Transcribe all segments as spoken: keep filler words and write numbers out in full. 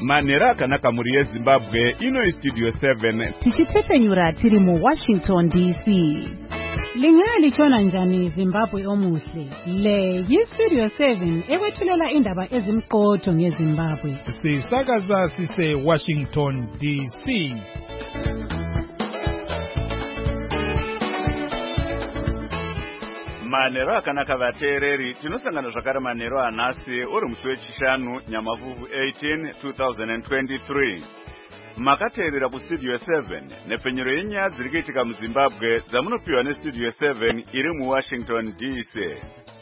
Manera akanaka muri yeZimbabwe ino Studio seven. Tichitepenyura tiri mu Washington D C. Lingalitshona njani Zimbabwe omuhle? Le yi-Studio seven ekwethulela indaba ezimqotho ngeZimbabwe. Sisakaza sise Washington D C. Manero akanaka vateereri tinosangana zvakare manero anhasi uri musi wechishanu Nyamavhuvhu eighteen two thousand twenty-three. Makateerera kuStudio seven nepfenyuro yenyaya dziri kuitika muZimbabwe dzamunopiwa neStudio seven iri muWashington D C.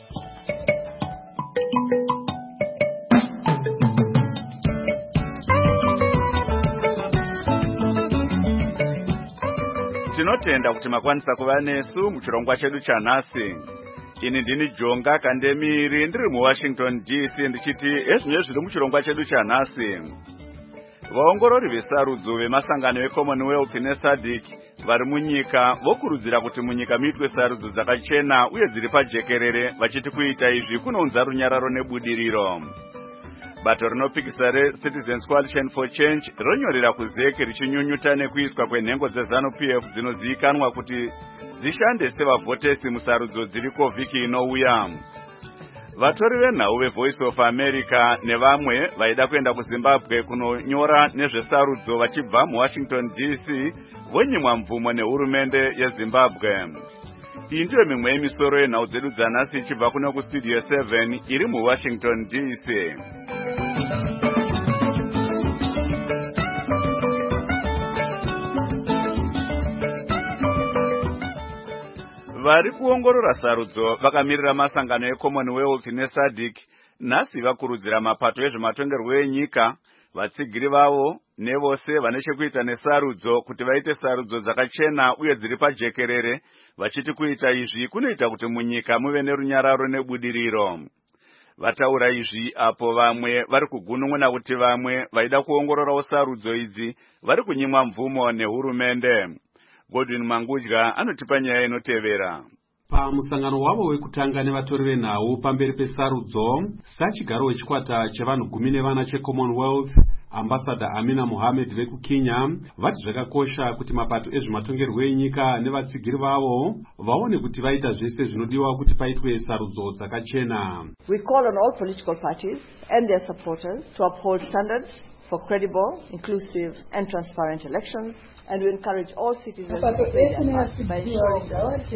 Tinotenda kuti makwanisa kuva nesu muchirongwa chedu chanhasi. Ini ndini Jonga Kandemiri ndiri muWashington D C ndichiti ezvinezvi zviri muchirongwa chedu chanhasi. Vaongorori vesarudzo vemasangano eCommonwealth neSADC vari munyika vokurudzira kuti munyika muitwe sarudzo dzakachena uye dziri pajekerere vachiti kuita izvi kunounza runyararo nebudiriro. Bato rinopikisa reCitizens Coalition for Change ronyorera kuzeke richinyunyuta nekuiswa kwenhengo dzeZANU-P F dzinozivikanwa kuti dzishande sevavhotesi musarudzo dziriko vhiki inouya. Vatori venhau veVoice of America nevamwe vaida kuenda kuZimbabwe kunonyora nezvesarudzo vachibva muWashington D C vonyimwa mvumo nehurumende yeZimbabwe. Iyi ndiyo mimwe yemisoro yenhau dzedu dzanhasi ichibva kuno kuStudio seven iri muWashington D C. Vari kuongorora sarudzo vakamirira masangano eCommonwealth neSADC nhasi vakurudzira mapato ezvematongerwo enyika, vatsigiri vavo nevose vane chekuita nesarudzo kuti vaite sarudzo dzakachena uye dziri pajekerere vachiti kuita izvi kunoita kuti munyika muve nerunyararo nebudiriro. Vataura izvi apo vamwe vari kugunun'una kuti vamwe vaida kuongororawo sarudzo idzi vari kunyimwa mvumo nehurumende. Godwin Mangudya anotipa nyaya inotevera. Pamusangano wavo wekutanga nevatori venhau pamberi pesarudzo, sachigaro wechikwata chevanhu gumi nevana cheCommonwealth, Ambassador Amina Mohamed vekuKenya, vati zvakakosha kuti mapato ezvematongerwo enyika nevatsigiri vavo vaone kuti vaita zvese zvinodiwa kuti paitwe sarudzo dzakachena. We call on all political parties and their supporters to uphold standards for credible, inclusive and transparent elections. And we encourage all citizens to play their part by ensuring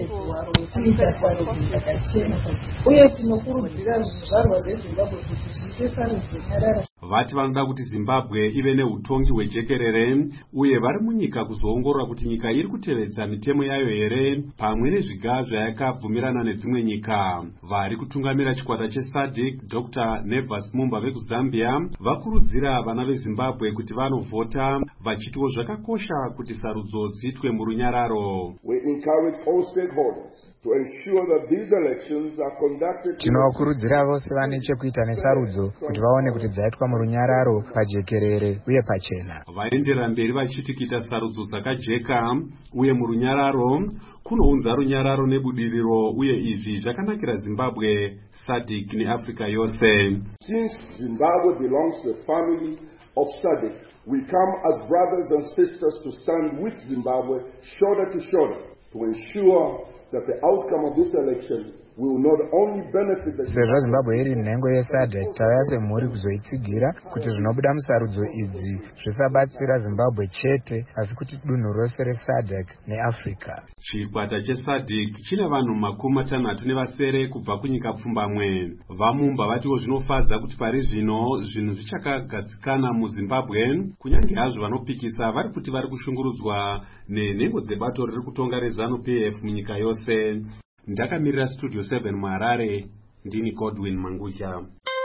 that vati vanoda kuti Zimbabwe ive neutongi hwejekerere uye vari munyika kuzoongorora kuti nyika iri kutevedza mitemo yayo here pamwe nezviga zvayakabvumirana nedzimwe nyika. Vari kutungamira chikwata cheSADC Doctor Nevas Mumba vekuZambia vakurudzira vana veZimbabwe kuti vanovhota vachitiwo zvakakosha kuti sarudzo dziitwe murunyararo. We encourage all stakeholders to ensure that these elections are conducted. Tinovakurudzira vose vane chekuita nesarudzo kuti vaone kuti dzaitwa murunyararo, pajekerere uye pachena. Vaenderera mberi vachiti kuita sarudzo dzakajeka uye murunyararo kunounza runyararo nebudiriro uye izvi zvakanakira Zimbabwe, SADC neAfrica yose. Since Zimbabwe belongs to the family of SADC, we come as brothers and sisters to stand with Zimbabwe shoulder to shoulder to ensure that the outcome of this election will not only benefit the Sezvo Zimbabwe iri nhengo yeSADC, tauya semhuri kuzoitsigira kuti zvinobuda musarudzo idzi zvisabatsira Zimbabwe chete asi kuti dunhu rose reSADC neAfrica. Chikwata cheSADC chine vanhu makumi matanhatu nevasere kubva kunyika pfumbamwe. Vamumba vatiwo zvinofadza kuti pari zvino zvinhu zvichakagadzikana muZimbabwe, kunyange hazvo vanopikisa vari kuti vari kushungurudzwa nenhengo dzebato riri kutonga reZANU-P F munyika yose. Ndakamirira Studio seven muHarare, ndini Godwin Mangudya.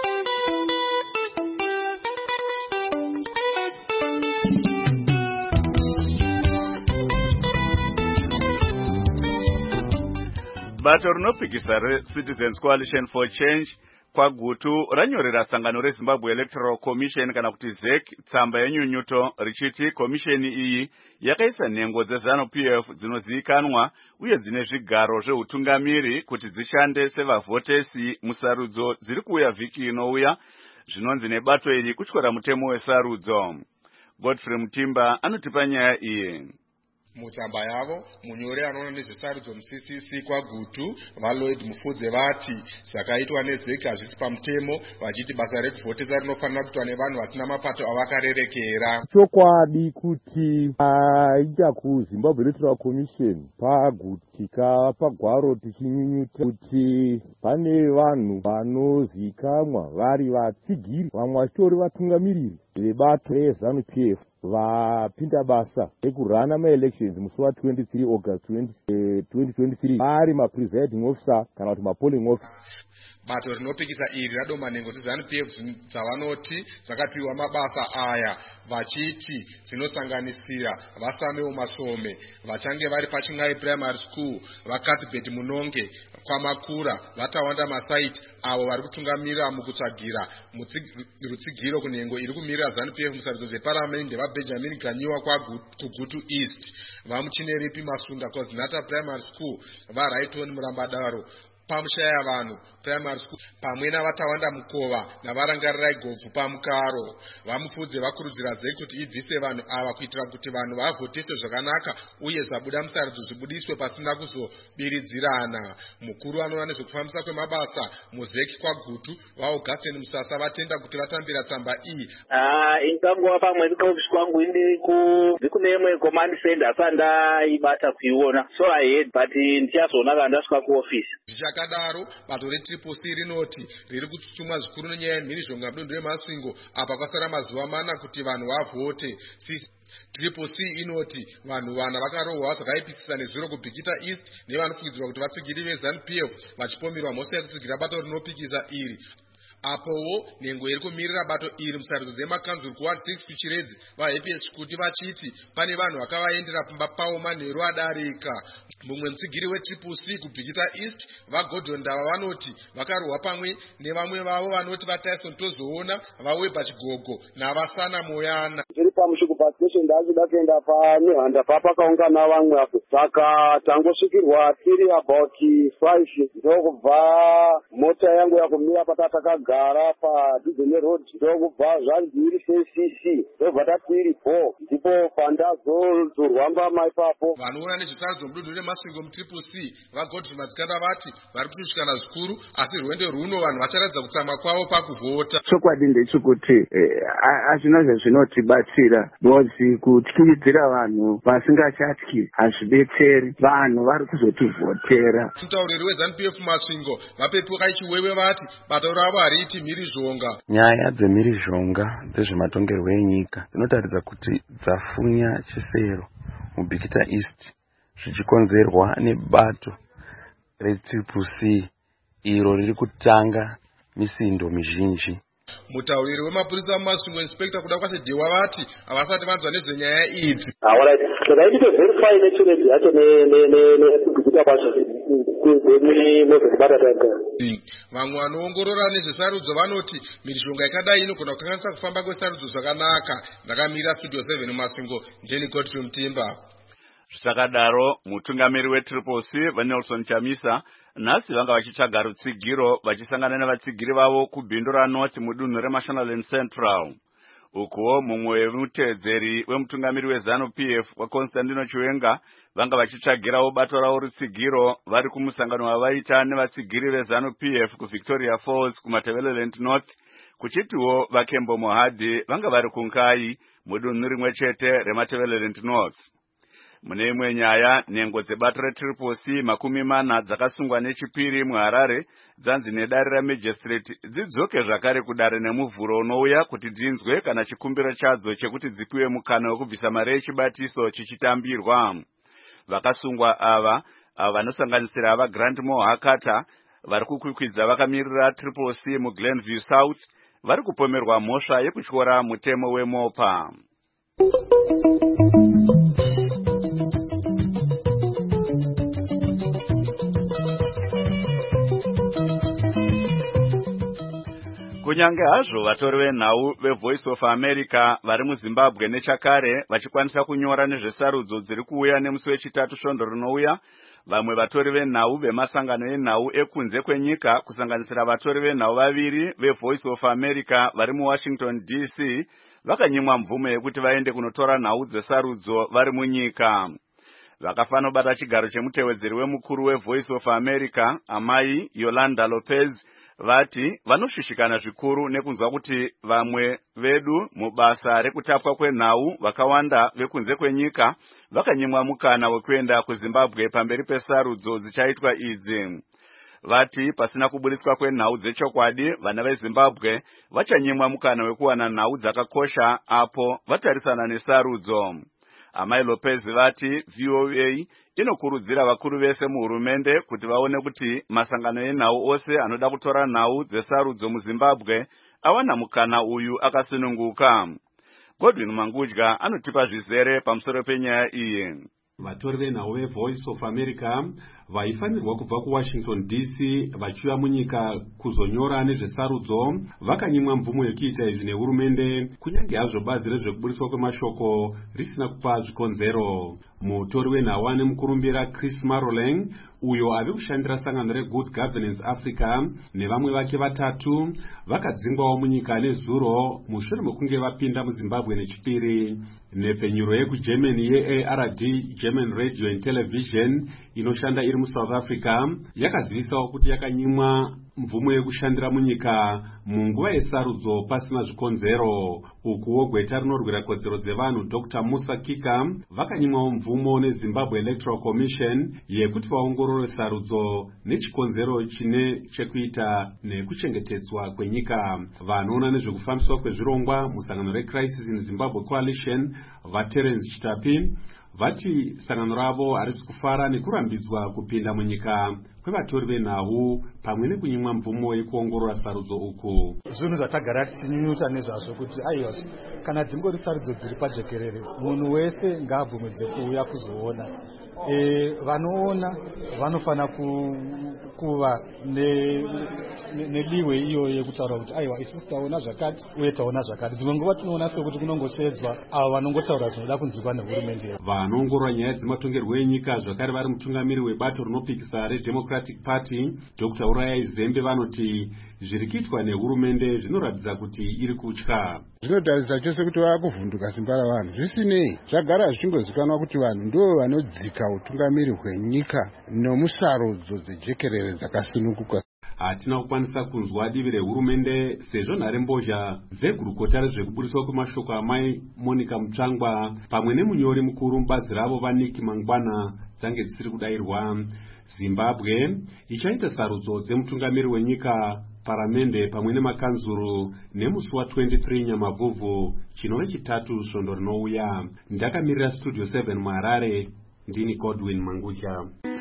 Bato rinopikisa reCitizens Coalition for Change kwagutu ranyorera sangano reZimbabwe Electoral Commission kana kuti Z E C tsamba yenyunyuto richiti komisheni iyi yakaisa nhengo dzeZANU-P F dzinozivikanwa uye dzine zvigaro zveutungamiri kuti dzishande sevavhotesi musarudzo dziri kuuya vhiki inouya zvinonzi nebato iri kutyora mutemo wesarudzo. Godfrey Mutimba anotipa nyaya iyi. Mutsamba yavo munyori anoona nezvesarudzo mu-C C C kwaGutu vaLloyd Mufudze vati zvakaitwa nezeki hazvisi pamutemo, vachiti basa rekuvhotesa rinofanira kuitwa nevanhu vasina mapato avakarerekera. Chokwadi kuti aita kuZimbabwe Electoral Commission pagutika pagwaro tichinyunyuta kuti pane vanhu vanozikamwa vari vatsigiri vamwe vachitori vatungamiriri vebato reZANU P F vapinda basa rekurana ma-elections musi wa twenty-three August twenty twenty-three vari ma-presiding officer kana kuti ma-polling officer. Bato rinopikisa iri radomanhengo dzeZANU P F dzavanoti dzakapiwa mabasa aya vachiti dzinosanganisira Vasamewo Masome vachange vari paChingai Primary School, vaCathbert Munonge kwaMakura, vaTawanda Masaiti avo vari kutungamirira mukutsvagira rutsigiro kunhengo iri kumirira ZANU P F musarudzo dzeparamende, vaBenjamin Ganyiwa kuGutu East, vaMuchineripi Masunda Kozinata Primary School, vaRaiton Murambadaro pamushaya vanhu Primary School pamwe navatawanda Mukova navarangarirai Govhu pamukaro. Vamufudze vakurudzira zeki kuti ibvise vanhu ava kuitira kuti vanhu vavhotese zvakanaka uye zvabuda musarudzo zvibudiswe pasina kuzobiridzirana. Mukuru anoona nezvekufambisa kwemabasa muzeki kwaGutu vaAugustine Musasa vatenda kuti vatambira tsamba iyi. Ah, ingangowa pamwe ndikaofisi kwangu ndiri kune imwe command center asandaibata kuiona, so I hate but ndichazoona kana ndasvika kuofisi. Zvakadaro bato reTriple C rinoti riri kutsutsumwa zvikuru nenyaya yemhirizhonga mudunhu reMasvingo apa kwasara mazuva mana kuti vanhu vavhote. Triple C inoti vanhu vana vakarohwa zvakaipisisa nezuro kuBhikita East nevanofungidzirwa kuti vatsigiri veZANU P F vachipomerwa mhosva yekutsigira bato rinopikisa iri. Apowo nhengo iri kumirira bato iri musarudzo dzemakanzuru kuward six kuChiredzi vaHappiness kuti vachiti pane vanhu vakavaendera pamba pavo manheru adarika. Mumwe mutsigiri weTriple C kuBhikita East vaGordon Ndava vanoti vakarohwa pamwe nevamwe vavo vanoti vaTyson Tozoona, vaWeber Chigogo navaSana Moyana. Zviri pamushuku pastation ndachida kuenda paNehanda papakaungana vamwe apo saka tangosvikirwa tiri about five ndokubva mota yangu yakumira patatagara paDizene Road ndokubva zvanzi C C C ndobva tati iri four ndipo pandazozorwamba ipapo. Vanoona nezvesarudzo mudunhu reMasvingo muTriple C vaGodfrey Matsikanda vati vari kutushikana zvikuru asi rwendo rwuno vanhu vacharatidza kutsamwa kwavo pakuvhota. Chokwadi ndechekuti hazvina zvezvinotibatsira nozi kutyiridzira vanhu vasingachatyi hazvidetseri, vanhu vari kuzotivhotera. Mutauriri weZANU P F Masvingo vaPepukai Chiwewe vati bato ravo hariiti mhirizhonga. Nyaya dzemhirizhonga dzezvematongerwo enyika dzinotaridza kuti dzafunya chisero muBhikita East zvichikonzerwa nebato reTriple C iro riri kutanga misindo mizhinji. Mutauriri wemapurisa muMasvingo Inspector kuda kwase Dewa vati havasati vanzwa nezvenyaya idzi. Alright, can I need to verify naturally yacho ne ne ne ne kuBhikita bacho kuzemi Moses Batata. Vamwe vanoongorora nezvesarudzo vanoti mhirizhonga yakadai inogona kukanganisa kufamba kwesarudzo zvakanaka. Ndakamira Studio seven muMasvingo ndini Godfrey Mutimba. Zvakadaro mutungamiri weTriple C vaNelson Chamisa nhasi vanga vachitsvaga rutsigiro vachisangana nevatsigiri vavo kubhindu raNorth mudunhu reMashonaland Central. Ukuwo mumwe wemutedzeri wemutungamiri weZANU P F waConstantino Chiwenga vanga vachitsvagirawo bato ravo rutsigiro vari kumusangano wavaita nevatsigiri veZANU P F kuVictoria Falls kuMatabeleland North, kuchitiwo vaKembo Mohadi vanga vari kuNkai mudunhu rimwe chete reMatabeleland North. Mune imwe nyaya, nhengo dzebato reTriple C makumi mana dzakasungwa neChipiri muHarare dzanzi nedare raMagistrate dzidzoke zvakare kudare nemuvhuro unouya kuti dzinzwe kana chikumbiro chadzo chekuti dzipiwe mukana wekubvisa mari yechibatiso chichitambirwa. Vakasungwa ava ava vanosanganisira ava Grantmore Hakata vari kukwikwidza vakamirira Triple C muGlenview South vari kupomerwa mhosva yekutyora mutemo weMopa. Kunyange hazvo vatori venhau veVoice of America vari muZimbabwe nechakare vachikwanisa kunyora nezvesarudzo dziri kuuya nemusi wechitatu svondo rinouya, Vamwe vatori venhau vemasangano enhau ekunze kwenyika kusanganisira vatori venhau vaviri veVoice of America vari muWashington D C vakanyimwa mvumo yekuti vaende kunotora nhau dzesarudzo vari munyika. Vakafanobata chigaro chemutevedzeri wemukuru weVoice of America, amai Yolanda Lopez, vati vanoshushikana zvikuru nekunzwa kuti vamwe vedu mubasa rekutapwa kwenhau vakawanda vekunze kwenyika vakanyimwa mukana wekuenda kuZimbabwe pamberi pesarudzo dzichaitwa idzi. Vati pasina kuburiswa kwenhau dzechokwadi, vana veZimbabwe vachanyimwa mukana wekuwana nhau dzakakosha apo vatarisana nesarudzo. Amai Lopez vati V O A inokurudzira vakuru vese muhurumende kuti vaone kuti masangano enhau ose anoda kutora nhau dzesarudzo muZimbabwe awana mukana uyu akasununguka. Godwin Mangudya anotipa zvizere pamusoro penyaya iyi. Vatori venhau veVoice of America vaifanirwa kubva kuWashington D C vachiuya munyika kuzonyora nezvesarudzo vakanyimwa mvumo yekuita izvi nehurumende, kunyange hazvo bazi rezvekuburiswa kwemashoko risina kupa zvikonzero. Mutori wenhau ane mukurumbira Chris Maroleng, uyo ave kushandira sangano reGood Governance Africa, nevamwe vake vatatu vakadzingwawo munyika nezuro mushure mekunge vapinda muZimbabwe nechipiri. Nepfenyuro yekuGermany ye A R D, German Radio and Television, inoshanda iri muSouth Africa, yakazivisawo kuti yakanyimwa mvumo yekushandira munyika munguva yesarudzo pasina zvikonzero. Ukuwo gweta rinorwira kodzero dzevanhu Doctor Musa Kika vakanyimwawo mvumo neZimbabwe Electoral Commission yekuti vaongorore sarudzo nechikonzero chine chekuita nekuchengetedzwa kwenyika. Vanoona nezvekufambiswa kwezvirongwa musangano reCrisis in Zimbabwe Coalition, vaTerence Chitapi, vati sangano ravo harisi kufara nekurambidzwa kupinda munyika kwevatori venhau pamwe nekunyimwa mvumo yekuongorora sarudzo uku. Zvinhu zvatagara tichinyunyuta nezvazvo kuti aiwa kana dzingori sarudzo dziri pajekerere, munhu wese ngaabvumidze kuuya kuzoona. E, vanoona vanofana ku, kuva nediwe ne, iyo yekutaura kuti aiwa isusu taona zvakati uye taona zvakati. Dzimwe nguva tinoona sekuti kunongoshedzwa avo vanongotaura zvinoda kunzwikwa nehurumende. Vanoongorora nyaya dzematongerwo enyika zvakare vari mutungamiri webato rinopikisa reDemocratic Party Doctor Urayai Zembe vanoti zviri kuitwa nehurumende zvinoratidza kuti iri kutya. Zvinotaridza chose kuti vakuvhunduka simba ravanhu. Zvisinei, zvagara zvichingozikanwa kuti vanhu ndo vanodzika utungamiri hwenyika nomusarudzo dzejekerere dzakasununguka. Hatina kukwanisa kunzwa divi rehurumende sezvo nharembozha dzegurukota rezvekuburiswa kwemashoko amai Monica Mutsvangwa pamwe nemunyori mukuru mubazi ravo vaNiki Mangwana dzange dzisiri kudairwa. Zimbabwe ichaita sarudzo dzemutungamiri wenyika, paramende pamwe nemakanzuru nemusi wa23 Nyamavhuvhu chinove chitatu svondo rinouya. Ndakamirira Studio seven muHarare, ndini Godwin Mangudya.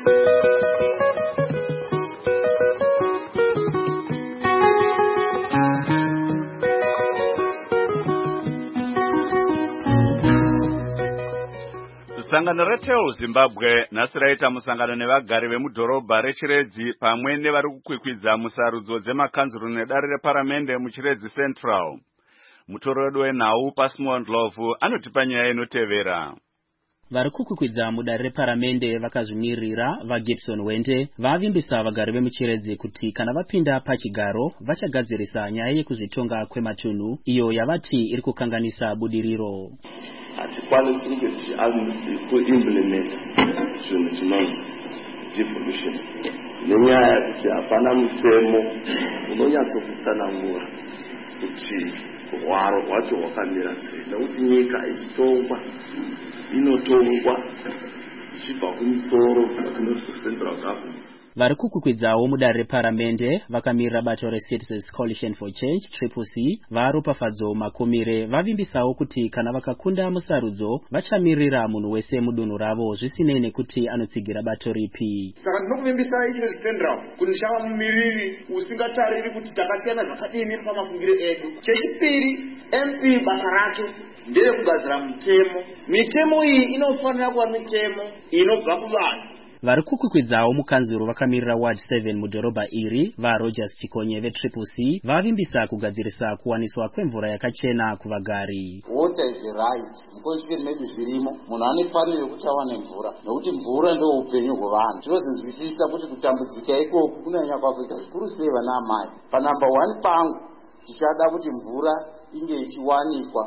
Sangano reTEO Zimbabwe nhasi raita musangano nevagari vemudhorobha reChiredzi pamwe nevari kukwikwidza musarudzo dzemakanzuru nedare reparamende muChiredzi Central. Mutori wedu wenhau Pasmond Love anotipa nyaya inotevera. Vari kukwikwidza mudare reparamende vakazvimirira vaGibson Wende vavimbisa vagari vemuChiredzi kuti kana vapinda pachigaro vachagadzirisa nyaya yekuzvitonga kwematunhu iyo yavati iri kukanganisa budiriro. Hatikwanisi kuti kuimplementa zvinhu chinonzi devolution nenyaya yekuti hapana mutemo unonyatsokutsanangura kuti hwaro hwacho hwakamira sei, nekuti nyika ichitongwa inotongwa ichibva kumusoro kwatinoti kucentral government. Vari kukwikwidzawo mudare reparamende vakamirira bato reCitizens Coalition for Change Triple C varopafadzo makomire vavimbisawo kuti kana vakakunda musarudzo vachamirira munhu wese mudunhu ravo zvisinei nekuti anotsigira bato ripi. Saka ndinokuvimbisa iChiredzi Central kuti ndichava mumiriri usingatariri kuti takasiyana zvakadini pamafungiro edu. Chechipiri, M P basa rake ndere kugadzira mitemo. Mitemo iyi inofanira kuva mitemo inobva kuvanhu. vari kukwikwidzao mukanzuro vakamirira ward seven mudhorobha iri vaRogers Chikonye vetriple C vavimbisa kugadzirisa kuwaniswa kwemvura yakachena kuvagari. Water is the right. Mukonzvimbo medu zvirimo munhu anefaniro kuti awane mvura nokuti mvura ndio upenyu hwevanhu. Tinozvinzwisisa kuti kutambudzika ikoko kunonyanya kwakuita zvikuru sei vana amai. Pa number one pangu tichada kuti mvura inge ichiwanikwa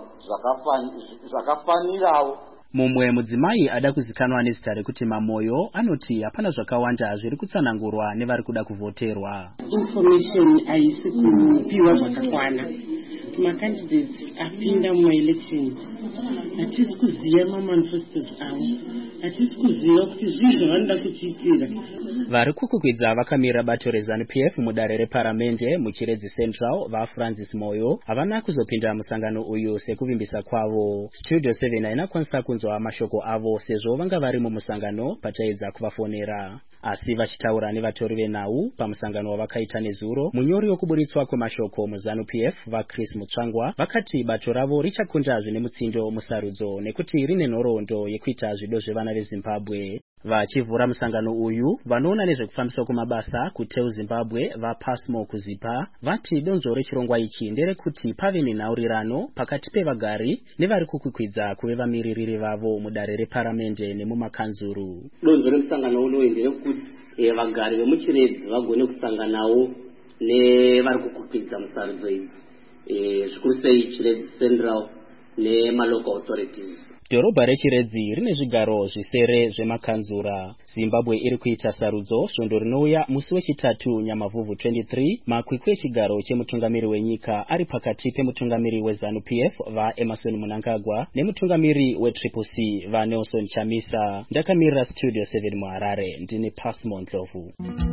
zvakafanirawo. Mumwe mudzimai ada kuzikanwa nezita rekuti Mamoyo anoti hapana zvakawanda zviri kutsanangurwa nevari kuda kuvoterwa. Information haisi kupiwa zvakakwana. Macandidates apinda muelections hatisi kuziva mamanifestos avo, hatisi kuziva kuti zvii zvavanoda kuchiitira. Vari kukwikwidzwa vakamira bato reZANU P F mudare reparamende muChiredzi Central vaFrancis Moyo havana kuzopinda musangano uyu sekuvimbisa kwavo. Studio seven hainakwanisa kunzwa mashoko avo sezvo vanga vari mumusangano pachaedza kuvafonera. Asi vachitaura nevatori venhau pamusangano wavakaita nezuro, munyori wekuburitswa kwemashoko muZANU P F vaChris Mutsvangwa vakati bato ravo richakunda zvine mutsindo musarudzo nekuti rine nhoroondo yekuita zvido zvevana veZimbabwe. Vachivhura musangano uyu vanoona nezvekufambiswa kwemabasa kuTeu Zimbabwe vaPasmo kuzipa vati donzo rechirongwa ichi nderekuti pave nenhaurirano pakati pevagari nevari kukwikwidza kuve vamiririri vavo mudare reparamende nemumakanzuru. Donzo remusangano unoyu nderekuti vagari vemuChiredzi vagone kusanganawo nevari kukwikwidza musarudzo idzi, zvikuru sei Chiredzi Central nemalocal authorities. Dhorobha reChiredzi rine zvigaro zvisere zvemakanzura. Zimbabwe iri kuita sarudzo svondo rinouya musi wechitatu Nyamavhuvhu twenty-three, makwikwi echigaro chemutungamiri wenyika ari pakati pemutungamiri weZANU P F vaEmerson Mnangagwa nemutungamiri weTriple C vaNelson Chamisa. Ndakamirira Studio seven muHarare, ndini Pasmo Ndlovu.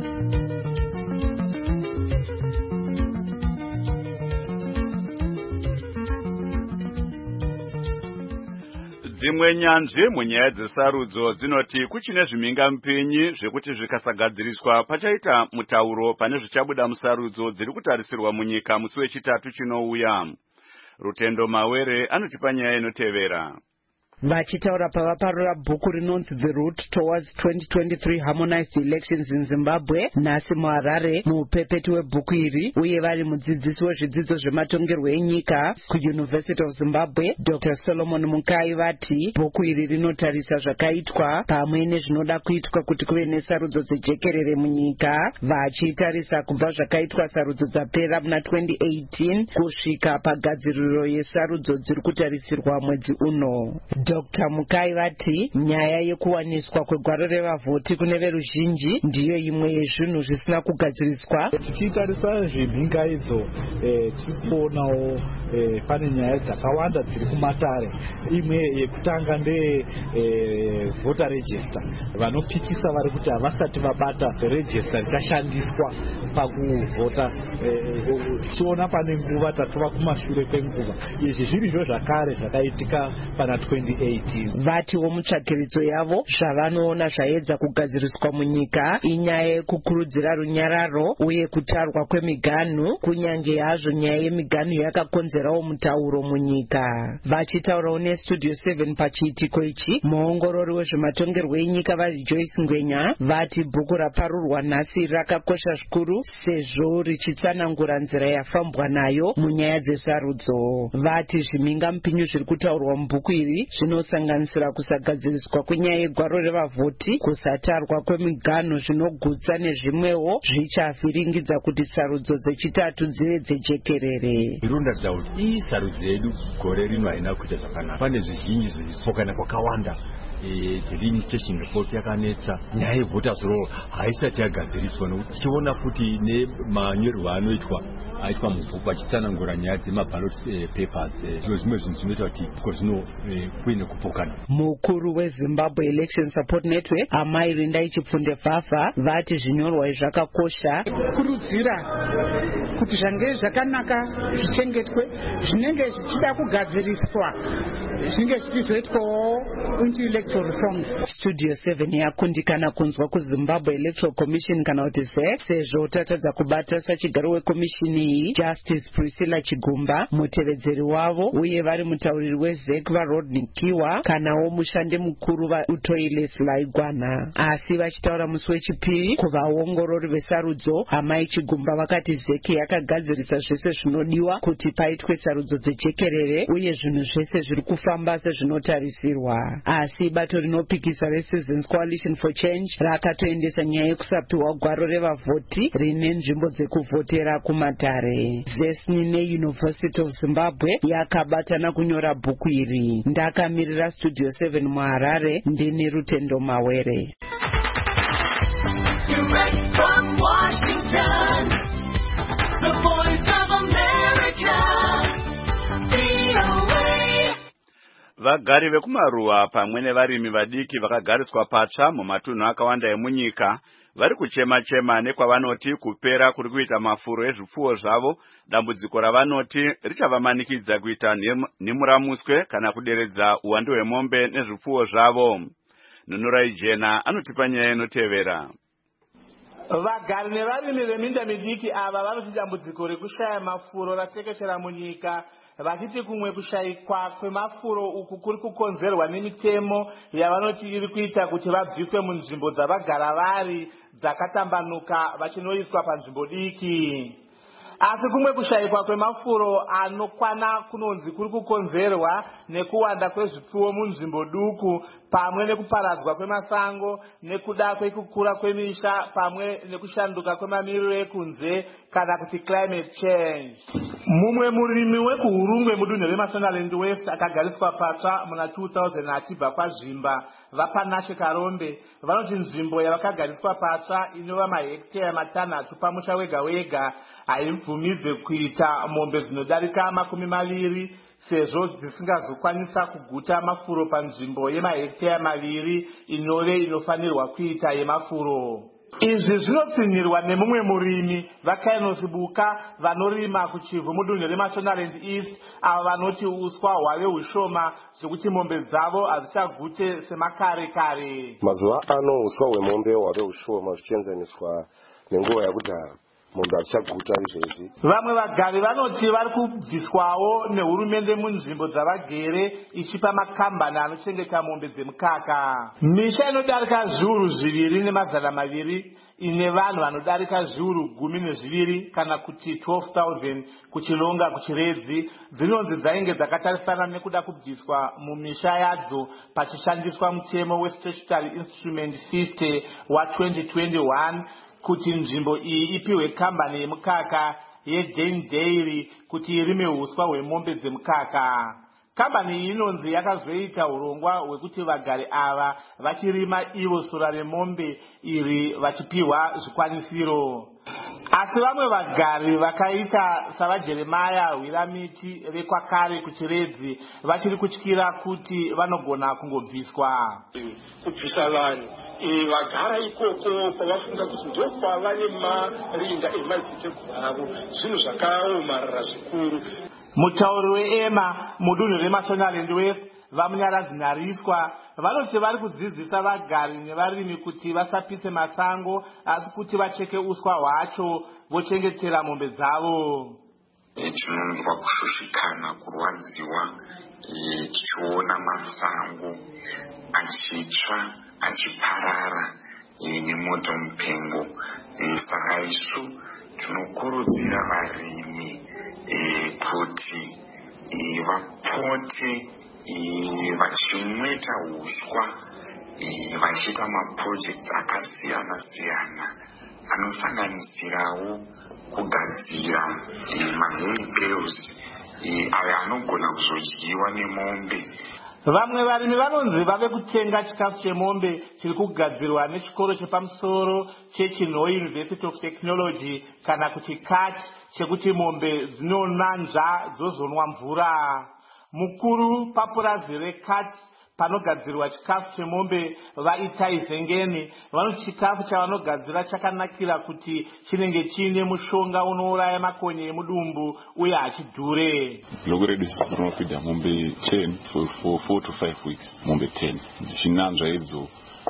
Dzimwe nyanzvi munyaya dzesarudzo dzinoti kuchine zviminga mpinyi zvekuti zvikasagadziriswa pachaita mutauro pane zvichabuda musarudzo dziri kutarisirwa munyika musi wechitatu chinouya. Rutendo Mawere anoti panyaya inotevera. Vachitaura pavaparura bhuku rinonzi The Route Towards twenty twenty-three Harmonized Elections in Zimbabwe nhasi muHarare muupepeti webhuku iri uye vari mudzidzisi wezvidzidzo zvematongerwo enyika kuUniversity of Zimbabwe Doctor Solomon Mukai vati bhuku iri rinotarisa zvakaitwa pamwe nezvinoda kuitwa kuti kuve nesarudzo dzejekerere munyika, vachitarisa kubva zvakaitwa sarudzo dzapera muna twenty eighteen kusvika pagadziriro yesarudzo dziri kutarisirwa mwedzi uno. Doctor Mukai vati nyaya yekuwaniswa kwegwaro revavhoti kune veruzhinji ndiyo imwe yezvinhu zvisina kugadziriswa. Tichitarisa zvimhinga idzo tiri kuonawo pane nyaya dzakawanda dziri kumatare. Imwe yekutanga ndeye voter register. Vanopikisa vari kuti havasati vabata register richashandiswa pakuvhota. Tichiona pane nguva tatova kumashure kwenguva. Izvi zvirizvo zvakare zvakaitika pana twenty eighteen. Vatiwo mutsvakiridzo yavo zvavanoona zvaedza kugadziriswa munyika inyaya yekukurudzira runyararo uye kutarwa kwemiganhu, kunyange hazvo nyaya yemiganhu yakakonzerawo mutauro munyika. Vachitaurawo neStudio seven pachiitiko ichi, muongorori wezvematongerwo enyika vaJoyce Ngwenya vati bhuku raparurwa nhasi rakakosha zvikuru sezvo richitsanangura nzira yafambwa nayo munyaya dzesarudzo. Vati zviminga mpinyu zviri kutaurwa mubhuku iri zvinosanganisira kusagadziriswa kwenyaya yegwaro revavhoti, kusatarwa kwemiganhu zvinogutsa nezvimwewo zvichavhiringidza kuti sarudzo dzechitatu dzive dzejekerere. Ironda kuti sarudzo yedu gore rino haina kuita zvakanaka. Pane zvizhinji zvichipokana kwakawanda. Delimitation report yakanetsa, nyaya yevoters roll haisati yagadziriswa nokuti tichiona futi nemanyorerwo anoitwa aitwa mubhuku achitsanangura nyaya dzemaballot papers. Zvimwe zvimwe zvinhu zvinoita kuti bhuku zvino kuine kupokana. Mukuru weZimbabwe Election Support Network Amai Rindai Chipfunde Vhavha vati zvinyorwa zvakakosha kurudzira kuti zvange zvakanaka zvichengetwe, zvinenge zvichida kugadziriswa zvinenge zvichizoitwawo anti-electoral reforms. Studio seven yakundikana kunzwa kuZimbabwe Electoral Commission kana kuti Z E C sezvo tatadza kubata sachigaro wekomishini iyi Justice Priscilla Chigumba, mutevedzeri wavo uye vari mutauriri wezek vaRodney Kiwa kanawo mushandi mukuru vaUtoile Sulaigwana. Asi vachitaura musi wechipiri kuvaongorori vesarudzo, amai Chigumba vakati zek yakagadzirisa zvese zvinodiwa kuti paitwe sarudzo dzejekerere uye zvinhu zvese zviri kufamba sezvinotarisirwa. Asi bato rinopikisa reCitizens Coalition for Change rakatoendesa nyaya yekusapiwa gwaro revavhoti rine nzvimbo dzekuvhotera kumatare. Zesni neUniversity of Zimbabwe yakabatana kunyora bhuku iri. Ndakamirira Studio seven muHarare, ndini Rutendo Mawere. Direct from Washington, the voice of America, V O A. Vagari vekumaruwa pamwe nevarimi vadiki vakagariswa patsva mumatunhu akawanda emunyika vari kuchema-chema nekwavanoti kupera kuri kuita mafuro ezvipfuwo zvavo, dambudziko ravanoti richavamanikidza kuita nhimuramuswe kana kuderedza uwandu hwemombe nezvipfuwo zvavo. Nunurai Jena anotipa nyaya inotevera. Vagari nevarimi veminda midiki ava vanoti dambudziko rekushaya mafuro ratekeshera munyika, vachiti kumwe kushayikwa kwemafuro uku kuri kukonzerwa nemitemo yavanoti iri kuita kuti vabviswe munzvimbo dzavagara vari dzakatambanuka vachinoiswa panzvimbo diki. Asi kumwe kushayikwa kwemafuro anokwana kunonzi kuri kukonzerwa nekuwanda kwezvipfuwo munzvimbo duku pamwe nekuparadzwa kwemasango nekuda kwekukura kwemisha pamwe nekushanduka kwemamiriro ekunze kana kuti climate change. Mumwe murimi wekuhurungwe mudunhu reMashonaland West akagariswa patsva muna two thousand achibva kwaZvimba vaPanashe Karombe vanoti nzvimbo yavakagariswa patsva inova mahekiteya matanhatu pamusha wega wega haibvumidze kuita mombe dzinodarika makumi maviri sezvo dzisingazokwanisa kuguta mafuro panzvimbo yemahekiteya maviri inove inofanirwa kuita yemafuro. Izvi zvinotsinirwa nemumwe murimi vaKainos Buka vanorima kuchivhu mudunhu reMashonaland East avo vanoti uswa hwave hushoma zvekuti mombe dzavo hadzichagute semakare kare. Mazuva ano uswa hwemombe hwave hushoma zvichienzaniswa nenguva yakudhara. Mombe hadzichaguta izvezvi. Vamwe vagari vanoti vari kubviswawo nehurumende munzvimbo dzavagere ichipa makambani anochengeta mombe dzemukaka. Misha inodarika zviuru zviviri nemazana maviri ine vanhu vanodarika zviuru gumi nezviviri kana kuti twelve thousand kuchilonga kuchiredzi dzinonzi dzainge dzakatarisana nekuda kubviswa mumisha yadzo pachishandiswa mutemo weStatutory Instrument fifty wa twenty twenty-one kuti nzvimbo iyi ipiwe kambani yemukaka yeJane Dairy kuti irime huswa hwemombe dzemukaka. Kambani iyi inonzi yakazoita urongwa hwekuti vagari ava vachirima ivo sura remombe iri vachipiwa zvikwanisiro. Asi vamwe vagari vakaita savaJeremaya Hwiramiti vekwakare kuchiredzi vachiri kutyira kuti vanogona kungobviswa. Kubvisa vanhu vagara ikoko kwavafunga kuti ndokwava nemarinda emadziteteguru avo, zvinhu zvakaomarara zvikuru. Mutauri weEma mudunhu reMashonaland West vamunyaradzi Nhariswa vanoti vari kudzidzisa vagari nevarimi kuti vasapise masango asi kuti vacheke uswa hwacho vochengetera mombe dzavo. Tinonzwa kushushikana, kurwadziwa tichiona masango achitsva achiparara nemoto mupengo. Saka isu tinokurudzira varimi kuti vapote vachimweta huswa vachiita maprojects akasiyana siyana anosanganisirawo kugadzira mahei bales ayo anogona kuzodyiwa nemombe. Vamwe varimi vanonzi vave kutenga chikafu chemombe chiri kugadzirwa nechikoro chepamusoro cheChinhoyi University of Technology kana kuti C A T chekuti mombe dzinonanzva dzozonwa mvura. Mukuru papurazi reC A T panogadzirwa chikafu chemombe vaItai Zengeni vanoti chikafu chavanogadzira chakanakira kuti chinenge chiine mushonga unouraya makonye emudumbu uye hachidhure. Logo redu sisi tunofidha mombe ten for, for four to five weeks, mombe ten dzichinanzva idzo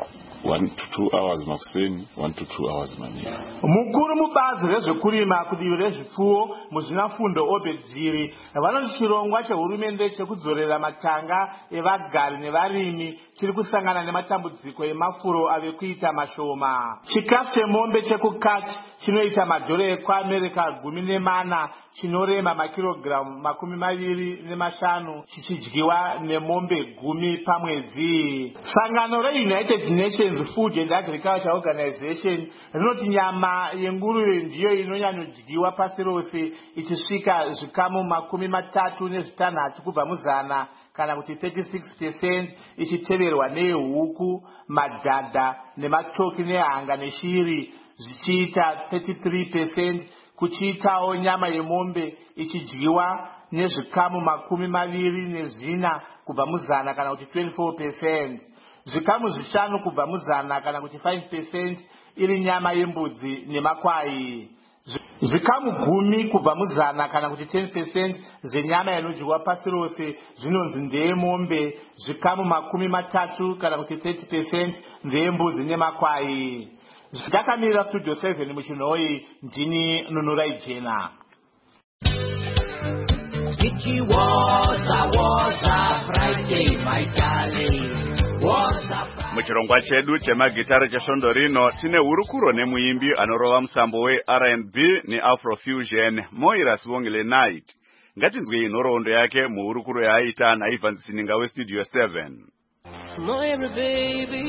one to two hours makuseni, one to two hours manheru. Mukuru mubazi rezvekurima kudivi rezvipfuwo muzvinafundo Obedziri vanoti chirongwa chehurumende chekudzorera matanga evagari nevarimi chiri kusangana nematambudziko emafuro ave kuita mashoma. Chikafu chemombe chekukati chinoita madhora ekuAmerica gumi nemana chinorema makirogiramu makumi maviri nemashanu chichidyiwa nemombe gumi pamwedzi. Sangano reUnited Nations Food and Agriculture Organization rinoti nyama yenguruve ndiyo inonyanyodyiwa pasi rose ichisvika zvikamu makumi matatu nezvitanhatu kubva muzana kana kuti thirty-six percent ichiteverwa nehuku, madhadha nematoki nehanga neshiri zvichiita thirty-three percent, kuchiitawo nyama yemombe ichidyiwa nezvikamu makumi maviri nezvina kubva muzana kana kuti twenty-four percent, zvikamu zvishanu kubva muzana kana kuti five percent iri nyama yembudzi nemakwai, zvikamu gumi kubva muzana kana kuti ten percent zvenyama inodyiwa pasi rose zvinonzi ndeyemombe, zvikamu makumi matatu kana kuti thirty percent ndeyembudzi nemakwai. Zvakamirira Studio seven muchinhoi ndini Nunurai Jena. Muchirongwa chedu chemagitare chesvondo rino tine hurukuro nemuimbi anorova musambo we R and B neAfrofusion Moira Sibongile Night. Ngatinzwe inhoroondo yake muhurukuro yaaita naIvan Sininga weStudio seven. Moira baby,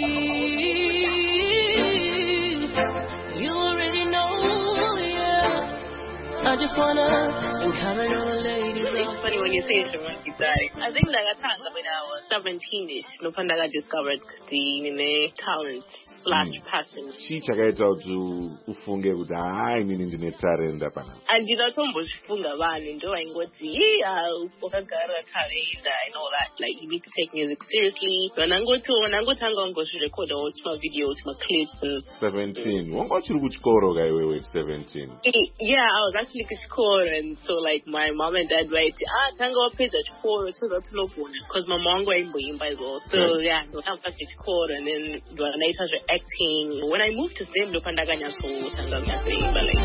you already know, yeah. I just wanna encourage all the ladies. It's funny when you say Shamanti Dari. I think like a time when I was seventeen-ish, no wonder I discovered the you know, talent slash passion. Chii chakaita kuti ufunge kuti hai inini ndine talent apana? Andina tombozvifunga vanhu ndo vaingoti wakagara talent and all that, like you need to take music seriously. Vanangotiona ngotanga ngozvirecorda utima video utima clips and seventeen. Wanga uchiri kuchikoro ka iwewe seventeen? Yeah, I was actually kuchikoro, and so like my mom and dad were like, ah tanga wapedza chikoro tozatsinogona, because my mom waimboimba as well. So yeah, I'm back to chikoro, and then vanaita acting. When I moved to Zim, ndo pandaganya so tanga kuimba like.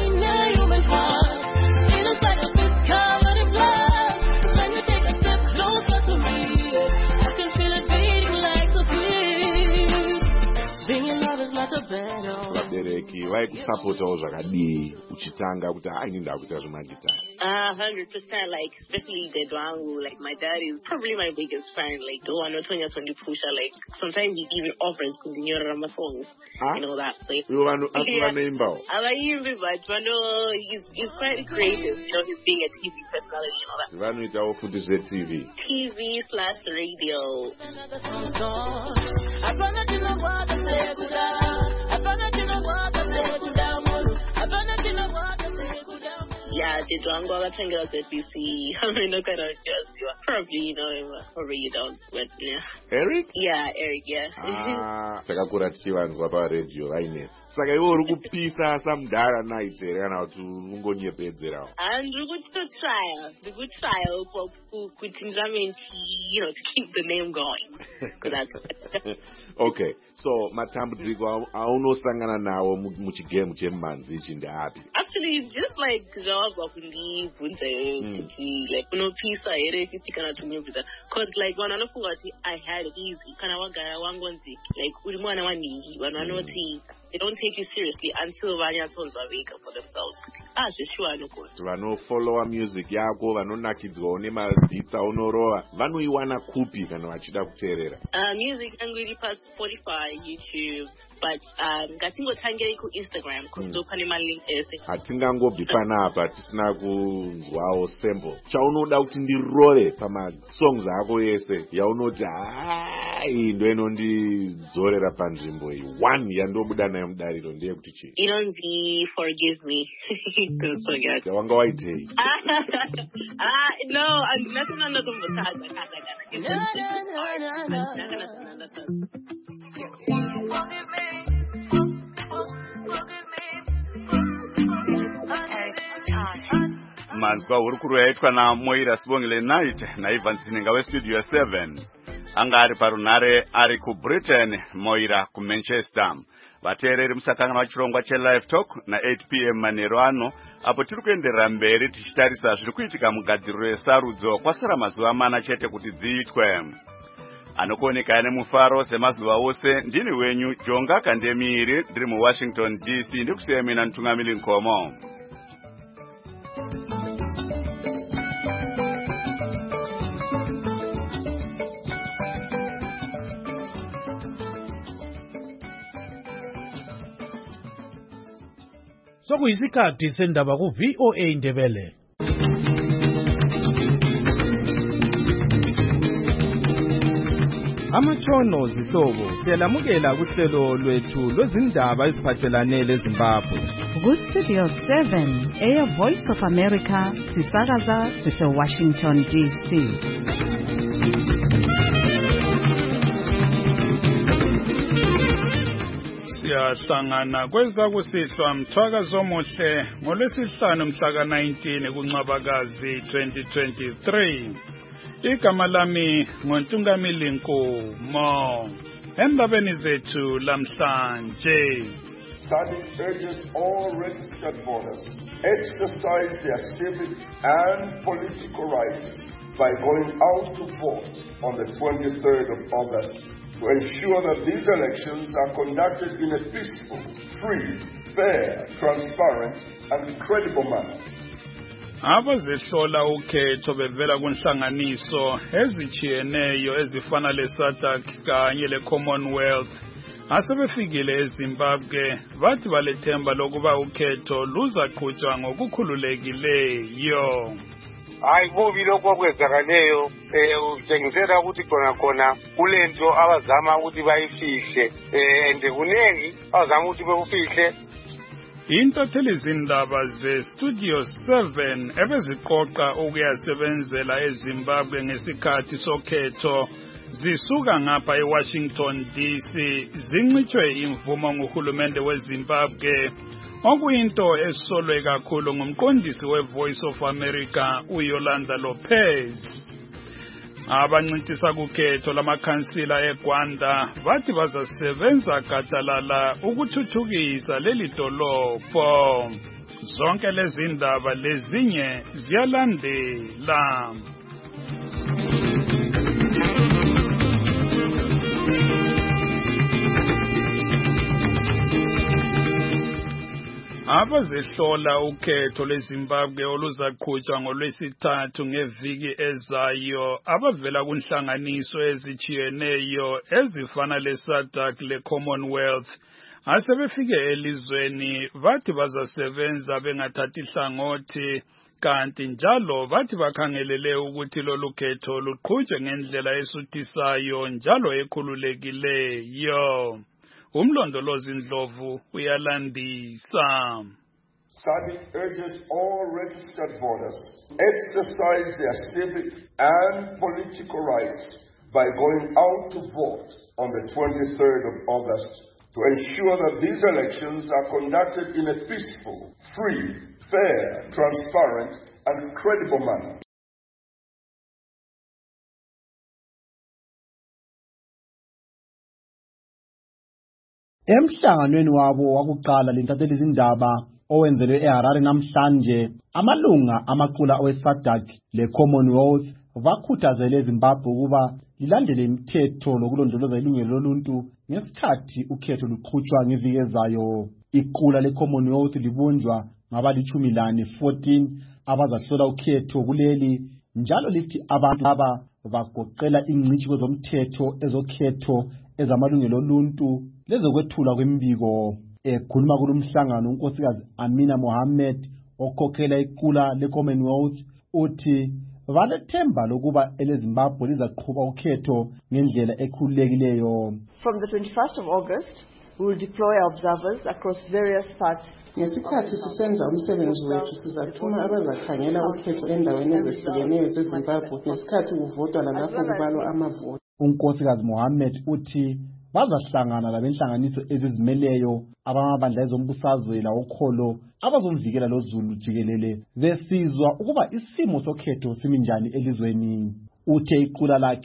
Vabereki vaikusapotawo zvakadii uchitanga kuti hai inini ndakuita zvemagitara? Ah, one hundred percent, like especially dad wangu, like my dad is probably my biggest fan, like do anotonya tondipusha, like sometimes he even offers kundinyorera masongs, you know that. So ivo vanhu vanoimbawo? Avaimbi, but vano he's he's quite creative, you know, he's being a T V personality and all that. Vanoitawo futi zve-T V? T V slash radio. Yeah, did Dwango Atangira Z B C? I mean, look at it, just you probably you know him, probably you don't, but yeah. Eric? Yeah, Eric, yeah. Ah, takakura tichivanzwa paredhiyo vainetsa. Saka iwe uri kupisa samudhara night here kana kuti ungonyepedzerawo? Andiri kutotry, ndiri kutry kuti ndizame you know to keep the name going. Okay, so matambudziko aunosangana nawo muchigame chemanzi ichi ndeapi? Actually, just like zvawabva kundibvunza kuti like unopisa here chisi kana tunyubvisa, because like vanhu vanofunga kuti I had it easy kana wagara wangonzi like uri mwana wanhingi, vanhu vanoti they don't take you seriously until vanyatsonzwa vega for themselves. Ah, zveshuwa anogona. Vanofollowa music yako, vanonakidzwawo nemabhitsi aunorova, vanoiwana kupi kana vachida kuteerera? Uh, music yangu iri paSpotify, YouTube, but um, ngatingotangire kuInstagram because ndo pane malink ese. Hatingangobvi panapa tisina kunzwawo sample. Chaunoda kuti ndirove pamasongs ako yese yaunoti hai ndo inondidzorera panzvimbo iyi. One yandobuda nayo mudariro ndeyekuti chii? Inonzi Forgive Me. Wanga waitei? Ah, no, andinatona ndotombotadza kana Manzwa hurukuro yaitwa na Moira Sibongile Night naIvan Sininga weStudio seven. angari parunare ari kuBritain, Moira kuManchester. Vateereri musakangana wachirongwa cheLive Talk na eight p m manheru ano, apo tiri kuenderera mberi tichitarisa zviri kuitika mugadziriro yesarudzo kwasara mazuva mana chete kuti dziitwe. Anokuoneka nemufaro semazuva ose, ndini wenyu Jonga Kandemiri, ndiri muWashington D C, ndikusiya mina Ntungamili Nkomo. Sokuyisikhathi sendaba ku V O A Ndebele. Amatshono zihlobo siyalamukela kuhlelo lwethu lwezindaba eziphathelane leZimbabwe. Ku Studio seven, Air Voice of America, sisakaza sise Washington D C. Siyahlangana kweza kusihlwa mthwakazo omuhle ngolwesihlanu mhla nineteen kuNcwabakazi twenty twenty-three. Igama lami nguNtungamili Nkomo. Endabeni zethu lamhlanje. SADC urges all registered voters exercise their civic and political rights by going out to vote on the twenty-third of August to ensure that these elections are conducted in a peaceful, free, fair, transparent, and credible manner. Abazihlola ukhetho bevela kunhlanganiso ezichiyeneyo ezifana leSADC kanye leCommonwealth asebefikile eZimbabwe bathi balethemba lokuba ukhetho luzaqhutshwa ngokukhululekileyo. Hayi kubi lokho kwenzakaleyo eh utshengisela ukuthi khona khona kulento abazama ukuthi bayifihle eh ende kunengi abazama ukuthi bekufihle. Intatheli zindaba ze-Studio seven ebeziqoqa ukuyasebenzela eZimbabwe ngesikhathi sokhetho zisuka ngapha eWashington D C zincitshwe imvumo nguhulumende weZimbabwe, okuyinto esolwe kakhulu ngumqondisi weVoice of America uYolanda Lopez. Abancintisa kukhetho lamakhansila eGwanda bathi bazasebenza gadalala ukuthuthukisa leli dolopho. Zonke lezi ndaba lezinye ziyalandela. Abazihlola ukhetho leZimbabwe oluzaqhutshwa ngolwesithathu ngeviki ezayo abavela kunhlanganiso ezichiyeneyo ezifana leSADC leCommonwealth asebefike elizweni bathi bazasebenza bengathathi hlangothi, kanti njalo bathi bakhangelele ukuthi lolu khetho luqhutshwe ngendlela esuthisayo njalo ekhululekileyo. Umlondolozi Ndlovu uyalandisa. SADC urges all registered voters exercise their civic and political rights by going out to vote on the twenty-third of August to ensure that these elections are conducted in a peaceful, free, fair, transparent, and credible manner. Emhlanganweni wabo wakuqala lentatheli izindaba owenzelwe eHarare namhlanje, amalunga amaqula oweSADC leCommonwealth bakhuthazele eZimbabwe ukuba lilandele imithetho lokulondoloza ilungelo loluntu ngesikhathi ukhetho luqhutshwa ngeviki ezayo. Iqula leCommonwealth libunjwa ngabalitshumi lane fourteen abazahlola ukhetho kuleli, njalo lithi abantu aba bagoqela ingcitshi kwezomthetho, ezokhetho, ezamalungelo oluntu lezokwethula kwembiko. Ekhuluma kulomhlangano unkosikazi Amina Mohammed okhokhela iqula leCommonwealth uthi valethemba lokuba eleZimbabwe lizaqhubeka ukhetho ngendlela ekhululekileyo. From the twenty-first of August, we will deploy observers across various parts. Ngesikhathi sisenza umsebenzi wethu sizathuma abazakhangela ukhetho endaweni ezehlukeneyo zeZimbabwe ngesikhathi kuvotwa lalapho kubalwa amavoti. Unkosikazi Mohammed uthi bazahlangana labenhlanganiso ezizimeleyo, abamabandla ezombusazwe lawokholo abazomvikela loZulu jikelele besizwa ukuba isimo sokhetho siminjani elizweni. Uthe iqula lakhe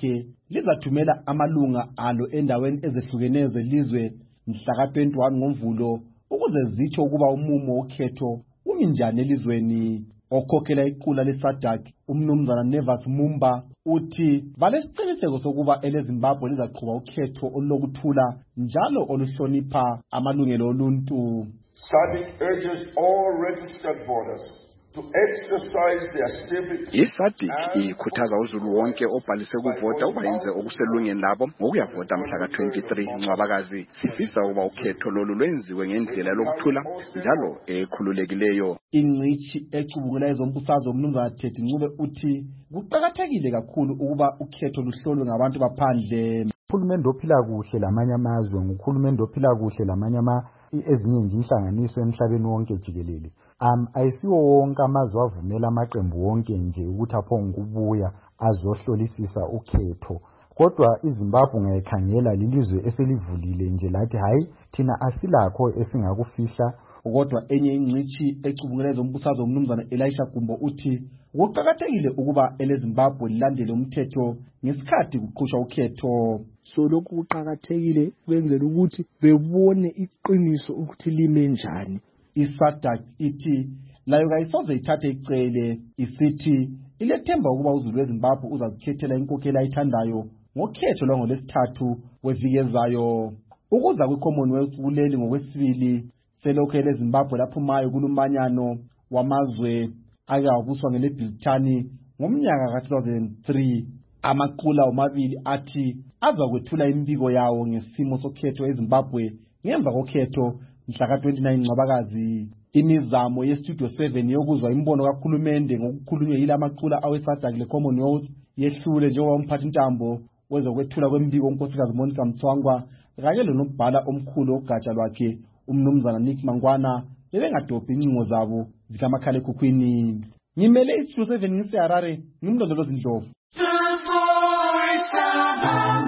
lizathumela amalunga alo endaweni ezehlukeneyo zelizwe mhla ka twenty-one ngoMvulo ukuze zitsho ukuba umumo wokhetho umi njani elizweni. Okhokhela iqula leSADC umnumzana Nevas Mumba uthi balesiqiniseko sokuba eleZimbabwe lizaqhuba ukhetho olulokuthula njalo oluhlonipha amalungelo oluntu. SADC urges all registered voters to exercise their civic. I-SADC ikhuthaza uzulu wonke obhalise ukuvota ubayenze okuselungeni labo ngokuyavota mhla ka twenty-three Ncwabakazi. Sifisa ukuba ukhetho lolu lwenziwe ngendlela lokuthula njalo ekhululekileyo. Ingcitshi ecubungula ezombusazwe umnumzana Teddy Ncube uthi kuqakathekile kakhulu ukuba ukhetho luhlolwe ngabantu baphandle. Uhulumende ophila kuhle lamanye amazwe nguhulumende ophila kuhle lamanye ama ezinye nje inhlanganiso emhlabeni wonke jikelele. Um ayisiwo wonke amazwe avumela amaqembu wonke nje ukuthi aphonge ukubuya azohlolisisa ukhetho. Kodwa iZimbabwe ngayikhangela lilizwe eselivulile nje lathi hayi thina asilakho esingakufihla. Kodwa enye ingcitshi ecubungula ezombusazwe umnumzana Elisha Gumbo uthi kuqakathekile ukuba eleZimbabwe lilandele umthetho ngesikhathi kuqhutshwa ukhetho. So lokhu kuqakathekile kwenzela ukuthi bebone iqiniso ukuthi lime njani. I-SADC ithi layo kayisoze ithathe icele, isithi ilethemba ukuba uzulu weZimbabwe uzazikhethela inkokheli ayithandayo ngokhetho lwangolwesithathu weviki ezayo. Ukuza kwi-Commonwealth kuleli ngokwesibili selokhu eleZimbabwe laphumayo kulumanyano wamazwe ake wabuswa ngeleBrithani ngomnyaka ka two thousand three. Amaqula omabili athi azakwethula imbiko yawo ngesimo sokhetho eZimbabwe ngemva kokhetho mhla ka twenty-nine Ncwabakazi. Imizamo yeStudio seven yokuzwa imbono kaHulumende ngokukhulunywe yila maqula aweSADC leCommonwealth yehlule njengoba umphathi ntambo wezokwethula kwembiko unkosikazi Monica Mthwangwa kanye lonobhala omkhulu ogatsha lwakhe umnumzana Nick Mangwana bebengadobhi incingo zabo zikamakhala ekhukhwini. Ngimele iStudio seven ngiseHarare ngimlondolozi Ndlovu. The Voice of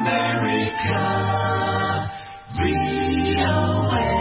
America, V O A.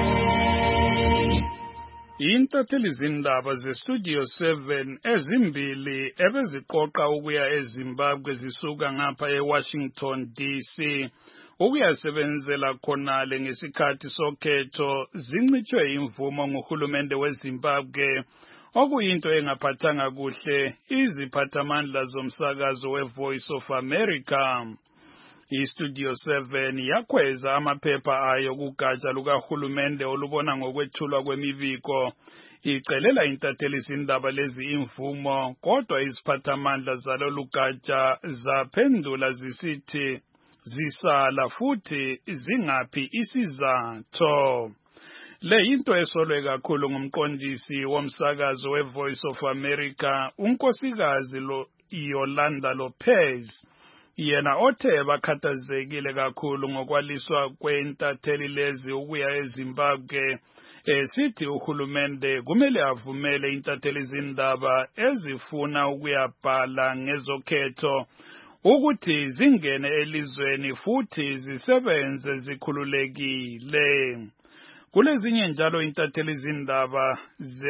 Intatheli zindaba zeStudio seven ezimbili ebeziqoqa ukuya eZimbabwe zisuka ngapha eWashington D C ukuyasebenzela khonale ngesikhathi sokhetho zincitshwe imvumo nguhulumende weZimbabwe okuyinto engaphathanga kuhle iziphathamandla zomsakazo weVoice of America. iStudio seven yakhweza amaphepha ayo kugatsha lukahulumende olubona ngokwethulwa kwemibiko icelela intatheli zindaba lezi imvumo, kodwa iziphathamandla zalolu gatsha zaphendula zisithi zisala futhi zingaphi isizatho. Le into esolwe kakhulu ngumqondisi womsakazo weVoice of America unkosikazi lo Yolanda Lopez, yena othe bakhathazekile kakhulu ngokwaliswa kwentatheli lezi ukuya eZimbabwe. Esithi uhulumende kumele avumele intatheli zindaba ezifuna ukuyabhala ngezokhetho ukuthi zingene elizweni futhi zisebenze zikhululekile. Kulezinye njalo intatheli zindaba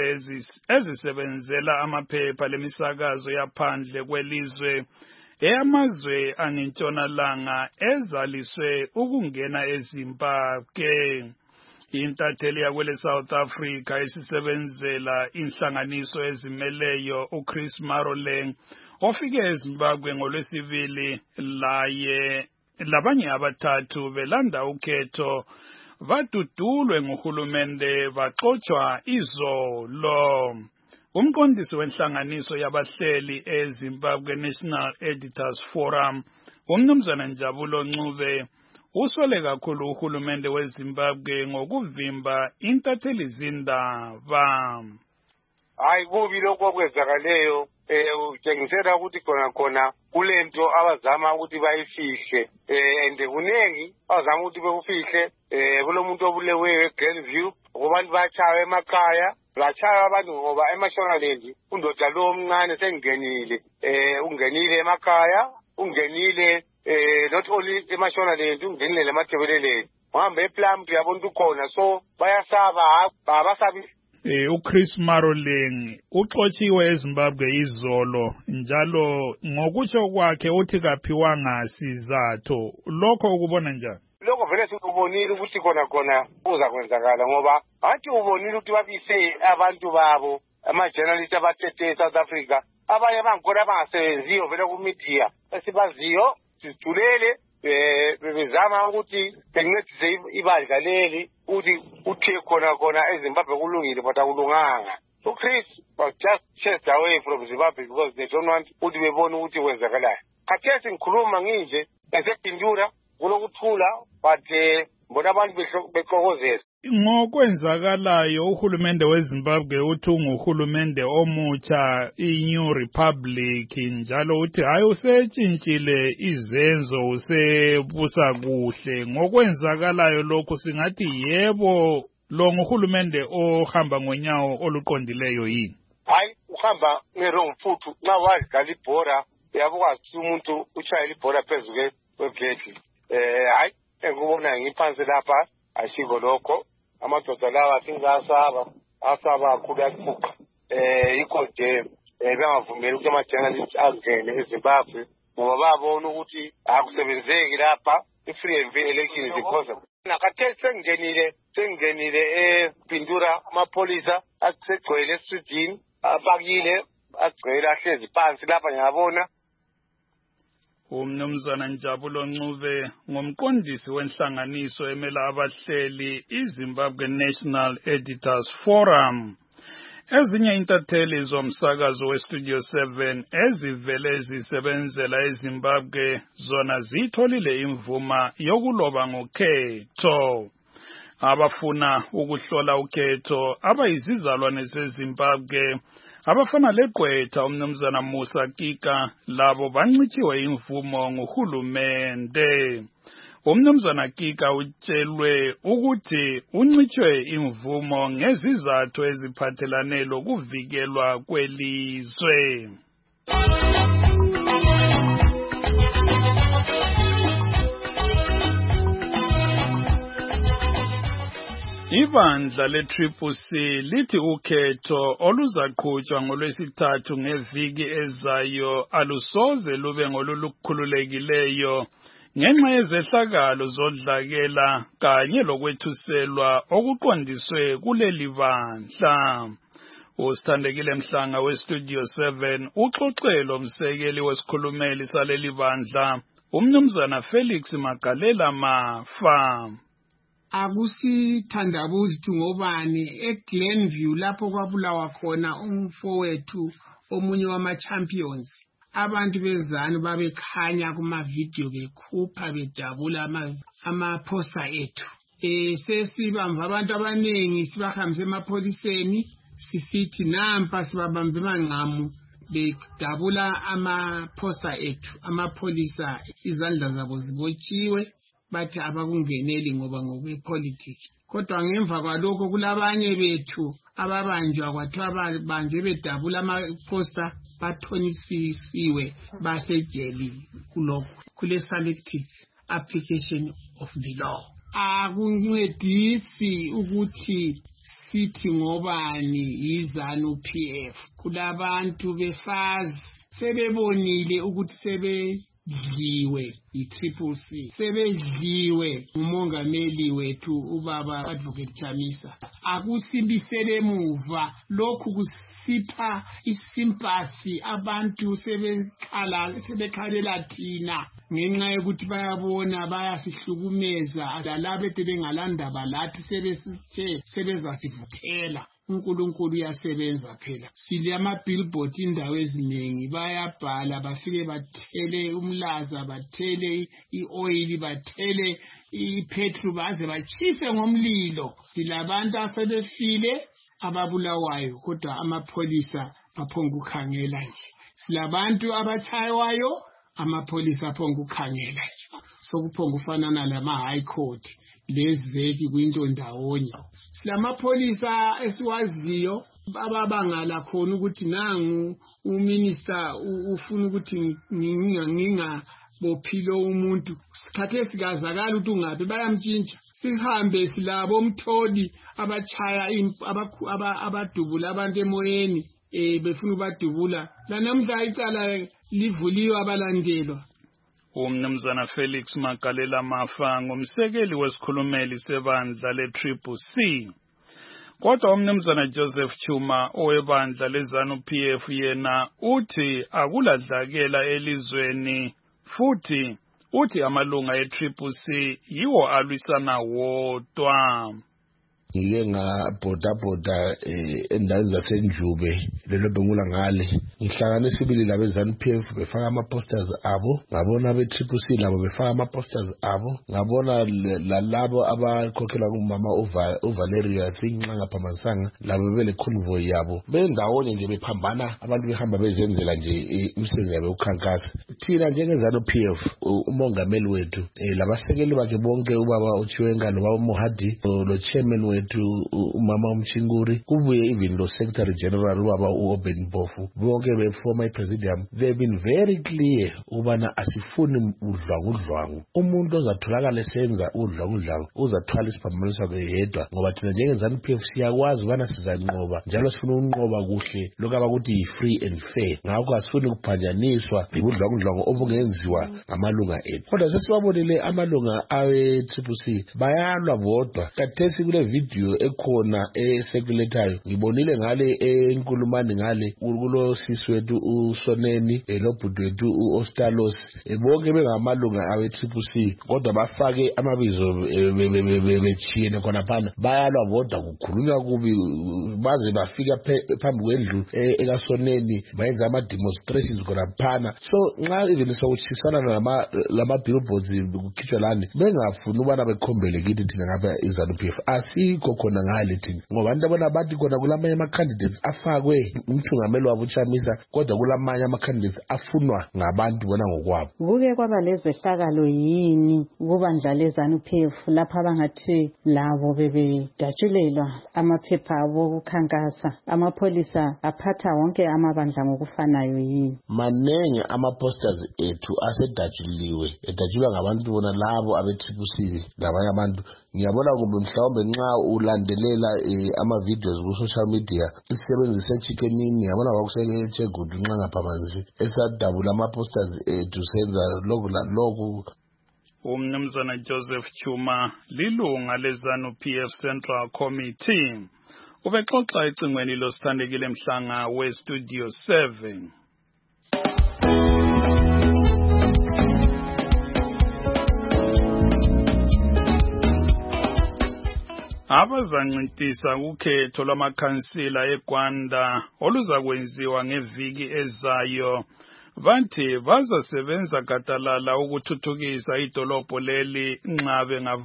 ezisebenzela amaphepha lemisakazo yaphandle kwelizwe eyamazwe angentshonalanga ezaliswe ukungena eZimbabwe. Intatheli yakwele South Africa esisebenzela inhlanganiso ezimeleyo uChris Maroleng ofike eZimbabwe ngolwesibili laye labanye abathathu belanda ukhetho badudulwe nguhulumende baxoshwa izolo. Umqondisi wenhlanganiso yabahleli eZimbabwe National Editors Forum umnumzana Njabulo Ncube usole kakhulu uhulumende weZimbabwe ngokuvimba intatheli zindaba. Hayi kubi lokho kwenzakaleyo eh utshengisela ukuthi khona khona kulento abazama ukuthi bayifihle eh ende kunengi abazama ukuthi bekufihle eh kulomuntu obulewe eGrandview ngobantu bachawe emakhaya bachawe abantu ngoba eMashonaland undoda lo omncane sengenile eh ungenile emakhaya ungenile eh not only eMashonaland ungenile emathebeleleni uhambe ePlum uyabona ukhona so bayasaba abasabi Eh uChris Maroleng uxotshiwe eZimbabwe izolo njalo ngokutsho kwakhe uthi kaphiwanga sizathu lokho ukubona njani? Lokho vele sikubonile ukuthi khona khona kuza kwenzakala ngoba athi ubonile ukuthi babise abantu babo ama-journalist abathethe eSouth Africa abanye bangkhona abangasebenziyo vele ku-media esibaziyo sizithulele eh bezama ukuthi bencedise ibandla leli ukuthi uthe khona khona eZimbabwe kulungile but akulunganga. So Chris was just chased away from Zimbabwe because they don't want ukuthi bebone ukuthi kwenzakalayo. Khathesi ngikhuluma nginje esepindura kulokuthula but mbona abantu bexokozela. Ngokwenzakalayo uhulumende weZimbabwe uthi unguhulumende omutsha iNew Republic njalo uthi hayi usetshintshile izenzo usebusa kuhle. Ngokwenzakalayo lokho singathi yebo lo nguhulumende ohamba ngonyawo oluqondileyo yini? Hayi uhamba ngerong futhi nxa wadlala ibhora yabukwazi umuntu uchayela ibhora phezulu kwegedi. Eh hayi engikubona ngiphansi lapha asiko lokho amadoda lawa singasaba asaba kakhulu yakuphuqa eh yikho nje bengavumeli ukuthi ama-journalist angene eZimbabwe ngoba babona ukuthi akusebenzeki lapha i-free and fair elections because nakathesi sengingenile sengingenile ePindura amapolisa asegcwele esitrini abakile agcwele ahlezi phansi lapha ngiyabona. Umnumzana Njabulo Ncube ngumqondisi wenhlanganiso emela abahleli iZimbabwe National Editors Forum. Ezinye intatheli zomsakazo weStudio seven ezivele zisebenzela eZimbabwe zona zitholile imvuma yokuloba ngokhetho. Abafuna ukuhlola ukhetho abayizizalwane zeZimbabwe abafana leGqwetha umnumzana Musa Kika labo bancitshiwe imvumo nguhulumende. Umnumzana Kika utshelwe ukuthi uncitshwe imvumo ngezizathu eziphathelane lokuvikelwa kwelizwe. Ibandla le-Triple C lithi ukhetho oluzaqhutshwa ngolwesithathu ngeviki ezayo alusoze lube ngolulukhululekileyo ngenxa yezehlakalo zodlakela kanye lokwethuselwa okuqondiswe kuleli bandla. Usithandekile Mhlanga weStudio seven uxoxele umsekeli wesikhulumeli saleli bandla umnumzana Felix Magalela Mafa. Akusithandabuzi ngobani eGlenview lapho kwabulawa khona umfowethu omunye wama-champions abantu bezanu babekhanya kuma-video bekhupha bejabula ama-poster ethu. Eh sesibamva abantu abaningi sibahambise emapholiseni sisithi nampa sibabambe manqamu bedabula ama-poster ethu. Amapholisa izandla zabo zibotshiwe bathi abakungeneli ngoba ngokwepolitiki. Kodwa ngemva kwalokho kulabanye bethu ababanjwa kwathiwa babanjwe bedabula ama-poster bathonisisiwe basejeli kulokho kule selective application of the law. Akuncedisi ukuthi sithi ngobani yizanu P F. Kulabantu befazi sebebonile ukuthi sebe dliwe i-Triple C sebedliwe umongameli wethu ubaba Advocate Chamisa. Akusibisele emuva lokhu kusipha isimpathy abantu sebekhala sebekhalela thina ngenxa yokuthi bayabona bayasihlukumeza lalabe bengalanda balathi sebesithe sebezasivuthela. uNkulunkulu uyasebenza phela. Sile ama-billboard indawo eziningi bayabhala bafike bathele umlaza bathele i-oil bathele ipetrol baze bachise ngomlilo. Silabantu asebefile ababulawayo kodwa amapholisa baphonga ukukhangela nje. Silabantu abachayiwayo amapholisa aphonga ukukhangela nje. Sokuphonga ufanana lama high court lezeki kwinto ndawonye. Silamapholisa esiwaziyo ababangala khona ukuthi nangu uminister ufuna ukuthi nginga nginga bophilo umuntu sikhathe sikazakala ukuthi ungabe bayamtshintsha sihambe silabo umtholi abachaya abadubula abantu emoyeni eh befuna ubadubula lanamhla icala livuliwe abalandelwa. Umnumzana Felix Magalela Mafa ngumsekeli wesikhulumeli sebandla le-Triple C. Kodwa umnumzana Joseph Chuma owebandla leZANU P F yena uthi akuladlakela elizweni futhi uthi amalunga e-Triple C yiwo alwisana wodwa. Ngike ngabhoda-bhoda endaweni zasenjube lelo bengula ngale ngihlangane sibili labeZANU P F befaka ama-posters abo ngabona be-Triple C labo befaka ama-posters abo ngabona lalabo abakhokhela kumama uValeria Thinqa ngaphambanisanga labo bele convoy yabo bendawonye nje bephambana abantu behamba bezenzela nje imisebenzi yabo ukhankasa. Thina njengeZANU P F umongameli wethu labasekeli bakhe bonke ubaba uChiwenga nobaba Mohadi lo chairman wethu umama umchinguri kubuye even lo secretary general ubaba uOben Mpofu bonke be former presidium they've been very clear ubana asifuni udlwangudlwangu. Umuntu ozatholakala esenza udlwangudlwangu uzathwala isiphambaniso yedwa ngoba thina njengeZANU P F siyakwazi ubana sizanqoba njalo sifuna unqoba kuhle lokho abakuthi free and fair. Ngakho asifuni ukuphanjaniswa ngudlwangudlwangu obungenziwa ngamalunga ethu. Kodwa sesibabonile amalunga awe-Triple C bayalwa bodwa. Kathesi kule video ekhona esekuletayo ngibonile ngale enkulumani ngale kulo sisi wethu uSoneni lobhuti wethu uOstalos bonke bengamalunga awe-Triple C kodwa bafake amabizo bechiyene khona phana bayalwa bodwa kukhulunywa kubi baze bafika phambi kwendlu ekaSoneni bayenza ama-demonstrations khona phana. So nxa even sokuchisana lama-billboards kukhitshwa lani bengafuni ubana bekhombele kithi thina ngapha iZANU P F asikho khona ngale thina ngoba abantu abona bathi khona kulamanye ama-candidates afakwe umthungameli wabo uChamisa kodwa kulamanye ama-candidates afunwa ngabantu bona ngokwabo. Kuke kwaba lezehlakalo yini kubandla leZANU P F lapha abangathi labo bebedatshulelwa amaphepha abo kukhankasa amapholisa aphatha wonke amabandla ngokufanayo yini? Manenge ama-posters ethu asedatshuliwe edatshulwa ngabantu bona labo abe-Triple C labanye abantu. Ngiyabona kumbe mhlawumbe nxa ulandelela ama-videos ku-social media isisebenzi seChickenini ngiyabona kwakuseChegudu nxa ngaphamanzi esadabula ama-posters ethu senza lokhu lalokhu. Umnumzana Joseph Chuma lilunga leZANU P F Central Committee ubexoxa ecingweni losithandekile Mhlanga we-Studio seven. Abazancintisa ukhetho lwamakhansila eGwanda oluzakwenziwa ngeviki ezayo bathi bazasebenza gadalala ukuthuthukisa idolobho leli nxa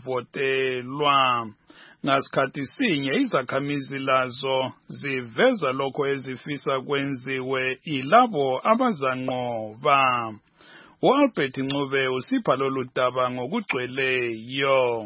bengavotelwa. Ngasikhathi sinye izakhamizi lazo ziveza lokho ezifisa kwenziwe ilabo abazanqoba. uAlbert Ncube usipha lolu daba ngokugcweleyo.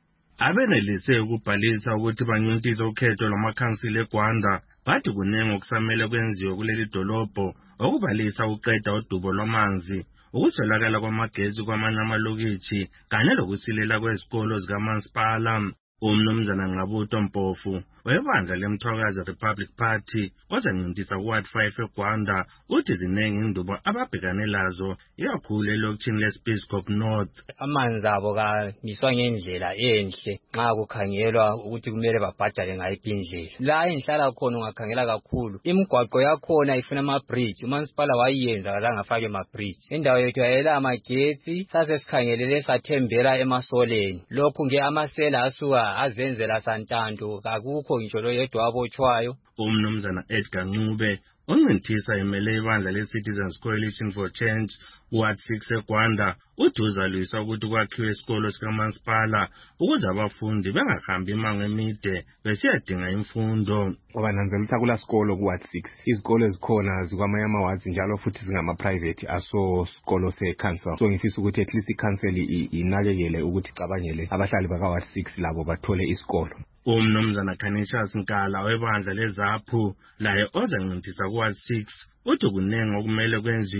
Abenelise ukubhalisa ukuthi banyontise ukhetho lwamakhansila eGwanda bathi kunenge okusamele kwenziwe kuleli dolobho okubalisa uqeda udubo lwamanzi ukutholakala kwamagetsi kwamanye amalokitshi kanye lokusilela kwezikolo zikamasipala. Umnumzana Nqabuto Mpofu webandla lemthokazi Republic Party ozancintisa kuWard five eGwanda uthi zinengi indubo ababhekane lazo ikakhulu elokitshini leSpeyscop North. Amanzi abo kaniswa ngendlela enhle nxa kukhangelwa ukuthi kumele babhadale ngayiphi indlela. La enhlala khona ungakhangela kakhulu imigwaqo yakhona ifuna ama-bridge umasipala wayenza kalanga afake ama-bridge. Indawo yethu yayela amagetsi sase sikhangelele sathembela emasoleni lokhu nge amasela asuka azenzela santanto akukho ngitsho lo yedwa abotshwayo. Umnumzana Edgar Ncube oncinthisa imele ibandla le-Citizens Coalition for Change Ward six eGwanda uthi uzalwisa ukuthi kwakhiwe isikolo sikamasipala ukuze abafundi bengahambi imango emide besiyadinga imfundo. Ngoba nanzelisa kula sikolo kuWard six izikolo ezikhona zikwamanye ama-wards njalo futhi zingama-private aso sikolo se-council. So ngifisa ukuthi at least i-council inakekele ukuthi cabangele abahlali baka-Ward six labo bathole isikolo. Umnumzana Canisius Nkala webandla leZAPHU laye ozancintisa kuWard six uthi kunenge okumele kwenziwe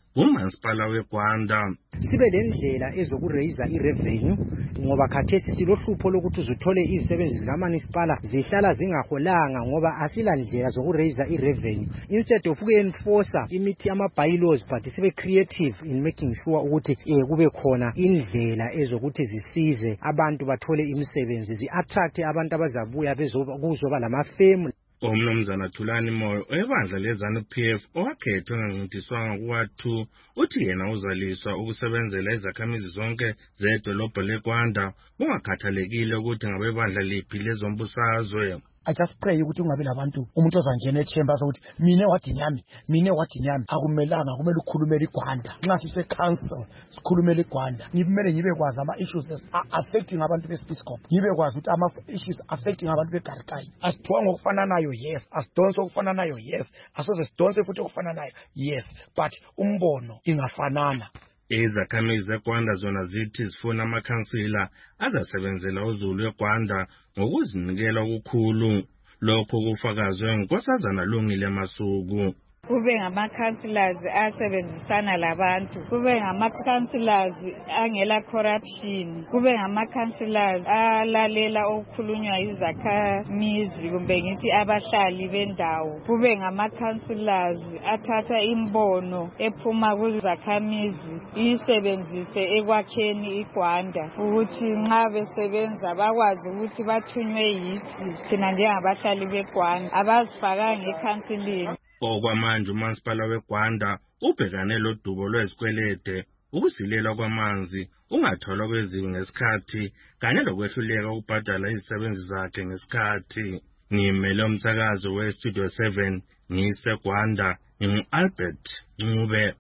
uMansipala weGwanda. Sibe lendlela ezokuraiser irevenue ngoba khathesi silohlupho lokuthi uzuthole izisebenzi zikaManisipala zihlala zingaholanga ngoba asilandlela zokuraiser irevenue. Instead of ukuenforce imithi ama bylaws but sibe creative in making sure ukuthi eh kube khona indlela ezokuthi zisize abantu bathole imisebenzi, zi attract abantu abazabuya bezoba kuzoba lamafemu. Umnumzana Thulani Moyo ebandla leZANU-P F owakhethwe ngancintiswanga kuwathu uthi yena uzaliswa ukusebenzela izakhamizi zonke zedolobho leGwanda kungakhathalekile ukuthi ngabebandla liphi lezombusazwe. I just pray ukuthi ungabe labantu umuntu ozangena echemba ukuthi mine wadinyami mine wadinyami akumelanga kumele ukukhulumela iGwanda nxa sise council sikhulumela iGwanda ngibimele ngibe kwazi ama issues affecting abantu beSpiscop ngibe kwazi ukuthi ama issues affecting abantu beGarikai asithiwa ngokufana nayo yes asidonse okufana nayo yes asoze sidonse futhi okufana nayo yes but umbono ingafanana. Izakhamizi zeGwanda zona zithi zifuna amakhansila azasebenzela uZulu weGwanda ngokuzinikela okukhulu. Lokho kufakazwe nguNkosazana Lungile Masuku. Kube ngama-councillors asebenzisana labantu, kube ngama-councillors angela corruption, kube ngama-councillors alalela okukhulunywa izakhamizi kumbe ngithi abahlali bendawo, kube ngama-councillors athatha imbono ephuma kuzakhamizi isebenzise ekwakheni iGwanda ukuthi nxa besebenza bakwazi ukuthi bathunywe yithi thina njengabahlali beGwanda abazifakanga ekhansilini. Okwamanje uMansipala weGwanda ubhekane lodubo lwezikwelede, ukusilela kwamanzi, ungatholwa kweziwi ngesikhathi kanye lokwehluleka ukubhadala izisebenzi zakhe ngesikhathi. Ngimele umsakazo weStudio seven ngiseGwanda ngingu-Albert Ncube.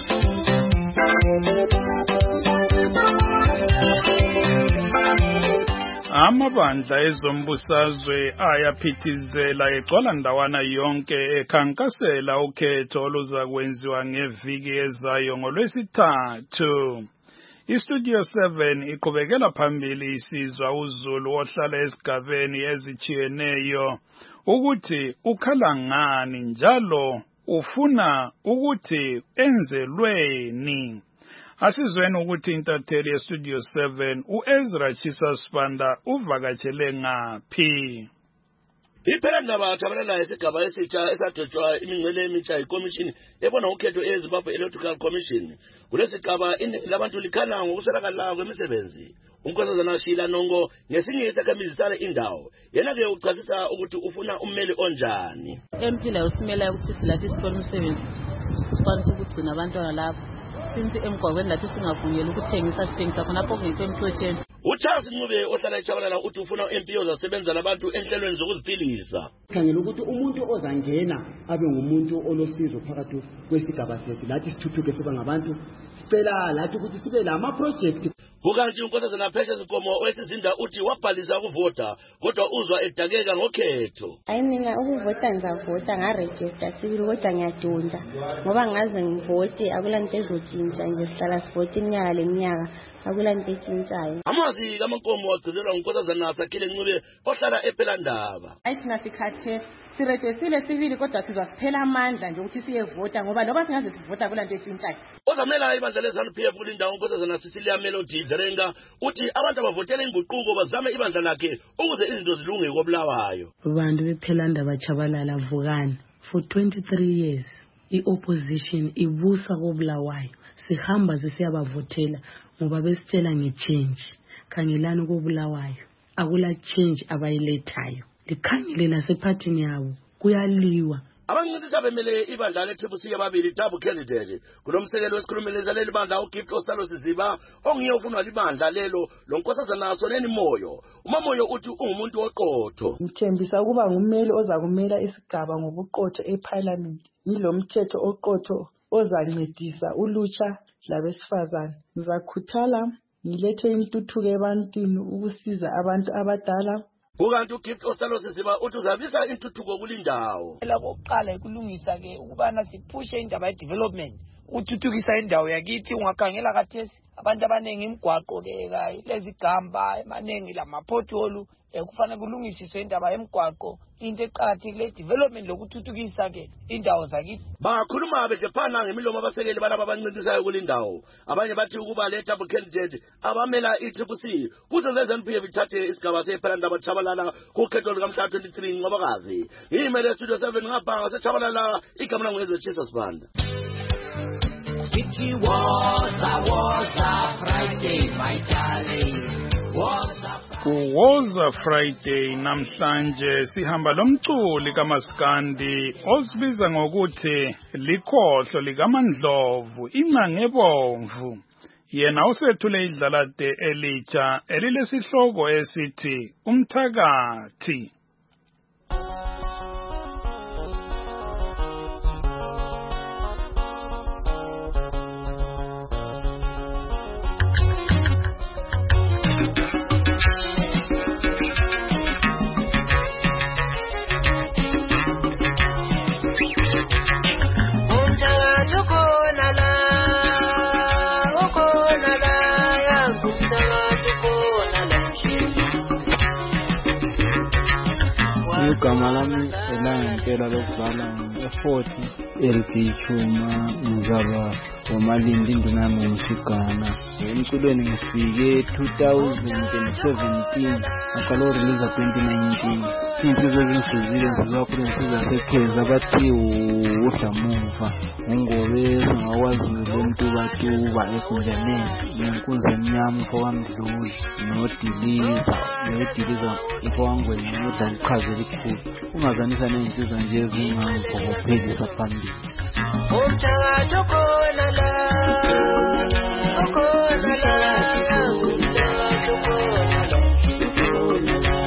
Amabandla ezombusazwe ayaphithizela egcwala ndawana yonke ekhankasela ukhetho oluzakwenziwa ngeviki ezayo ngolwesithathu. iStudio seven iqhubekela phambili isizwa uZulu ohlala esigabeni ezitshiyeneyo ukuthi ukhala ngani njalo ufuna ukuthi enzelweni. Asizweni ukuthi intatheli yeStudio seven uEzra Chisa Spanda uvakatshele ngaphi. Iphela ndaba athabalala esigaba esitsha esadotshwa imingcele emitsha iCommission ebona ukhetho eZimbabwe Electoral Commission. Kulesigaba iningi labantu likhala ngokuswelakala kwemisebenzi. uNkosazana Shila Nongo ngesinye isakhamizi sale indawo yena ke uchasisa ukuthi ufuna ummeli onjani. Empila usimela ukuthi silathi sithole umsebenzi sikwanise ukugcina abantwana lapho. Since emgwaqweni lathi singavunyelwa ukuthengisa sithengisa khonapho ngekho emthotsheni. uCharles Ncube ohlala eChabalala uthi ufuna U-M P ozasebenza labantu enhlelweni zokuziphilisa. Khangela ukuthi umuntu ozangena abe ngumuntu olosizo phakathi kwesigaba sethu lathi sithuthuke siba ngabantu sicela lathi ukuthi sibe lama project. Kukanti uNkosazana Pheshe Zikomo owesizinda uthi wabhalisa ukuvota kodwa uzwa edakeka ngokhetho. Hayi mina ukuvota ngizavota ngaregister sibili kodwa ngiyadunda ngoba ngaze ngivote akulanto ezotshintsha nje sihlala sivote iminyaka leminyaka akulanto etshintshayo. Amazi kaMankomo wagcizelwa uNkosazana Sakhile Ncube ohlala ephela ndaba. Ayi thina sikhathe siregisile sibili kodwa sizwa siphela amandla nje ukuthi siyevota ngoba loba singaze sivota akulanto etshintshayo. Ozamela ibandla leZANU-P F kulindawo uNkosazana Cecilia Melody Zerenga uthi abantu abavotela inguquko bazame ibandla lakhe ukuze izinto zilunge koBulawayo. Bantu bephela ndaba Chabalala Vukani for twenty-three years i-opposition ibusa koBulawayo sihamba sisiyabavotela ngoba besitshela ngechange. Khangelani koBulawayo akula change abayilethayo. Likhangele nasephathini yabo kuyaliwa. Abancintisa bemele ibandla leTriple ababili double candidate kulomsekelo wesikhulumeleza leli bandla uGift Osalo Siziba ongiye ufunwa libandla lelo loNkosazana Soneni Moyo. uMamoyo uthi ungumuntu oqotho. Ngithembisa ukuba ngummeli ozakumela isigaba ngobuqotho eParliament. Yilomthetho oqotho ozancedisa ulutsha labesifazane. Ngizakhuthala ngilethe intuthuko ebantwini ukusiza abantu abadala. Ukanti uGift Osalo Siziba uthi uzabisa intuthuko kulindawo. Lokuqala ikulungisa ke ukubana siphushe indaba ye-development uthuthukisa indawo yakithi. Ungakhangela kathesi abantu abanengi imigwaqo ke lezigamba emaningi lamapotholu kufanele kulungisiswe indaba yemgwaqo into eqakathekile development lokuthuthukisa ke indawo zakithi. Bakhuluma besephana ngemilomo abasekeli balaba abancintisayo kulindawo. Abanye bathi ukuba le double candidate abamela i-Triple C kuze le-Z N P F ithathe isigaba sephelandaba Chabalala kukhetho lukamhla twenty-three Ncwabakazi. Imele Studio seven ngapha ngaseChabalala igama langu ezeChisas Banda. It was a was a Friday, my darling. Kuwoza Friday namhlanje sihamba lomculi kaMaskandi osibiza ngokuthi likhohlo likaMandlovu incange ebomvu. Yena usethule idlalade elitsha elilesihloko esithi Umthakathi. Igama lami elangempela lokuzalwa nge-forty L G Chuma ngizalwa ngoMalindi indunami ngumshigana. Emculweni ngifike twenty seventeen ngaqala ukurelease twenty nineteen. Insizwa ezingisizile ngizakhula insizwa sekheza bathi udlamuva ngongobeza ngakwazi lentubatuba ekundlaneni nenkunzi emnyama mfokamdluli nodiliza nodiliza mfowangwenya ngudla ngichazela ikhulu ungazanisa ney'nsizwa nje ezingangiphokopheli phambili. Umthakathi ukhona la ukhona la umthakathi ukhona la ukhona la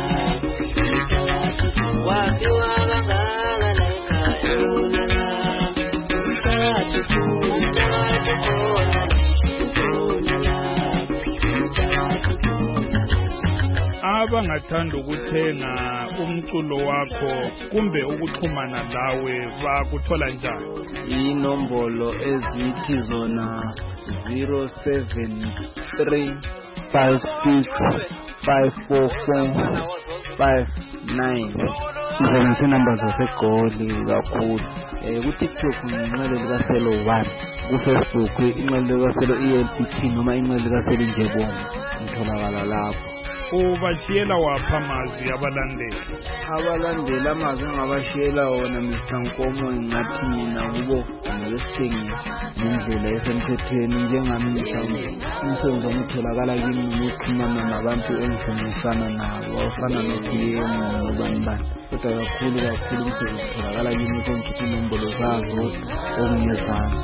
wafiwa kangaka la ekhaya umthakathi umthakathi ukhona ukhona la umthakathi ukhona. Abangathanda ukuthenga umculo wakho kumbe ukuxhumana lawe bakuthola njani? Inombolo ezithi zona zero seven three five six five four four five nine. Izona inamba zaseGoli kakhulu. Eh ku TikTok inqele lika Selo one, ku Facebook inqele lika Selo E L P T noma inqele lika Selo Njebombo ngitholakala lapho. Ubashiyela wapha amazwi abalandeli? Abalandeli amazwi ngabashiyela wona Mister Nkomo ngathi mina kubo ngesithengi ngendlela esemthethweni njengami mhlawumbe umsebenzi omtholakala kimi ukuxhumana nabantu engisebenzisana nabo ofana no-P M nobani bani, kodwa kakhulu kakhulu umsebenzi otholakala kimi konke inombolo zazo okungezami.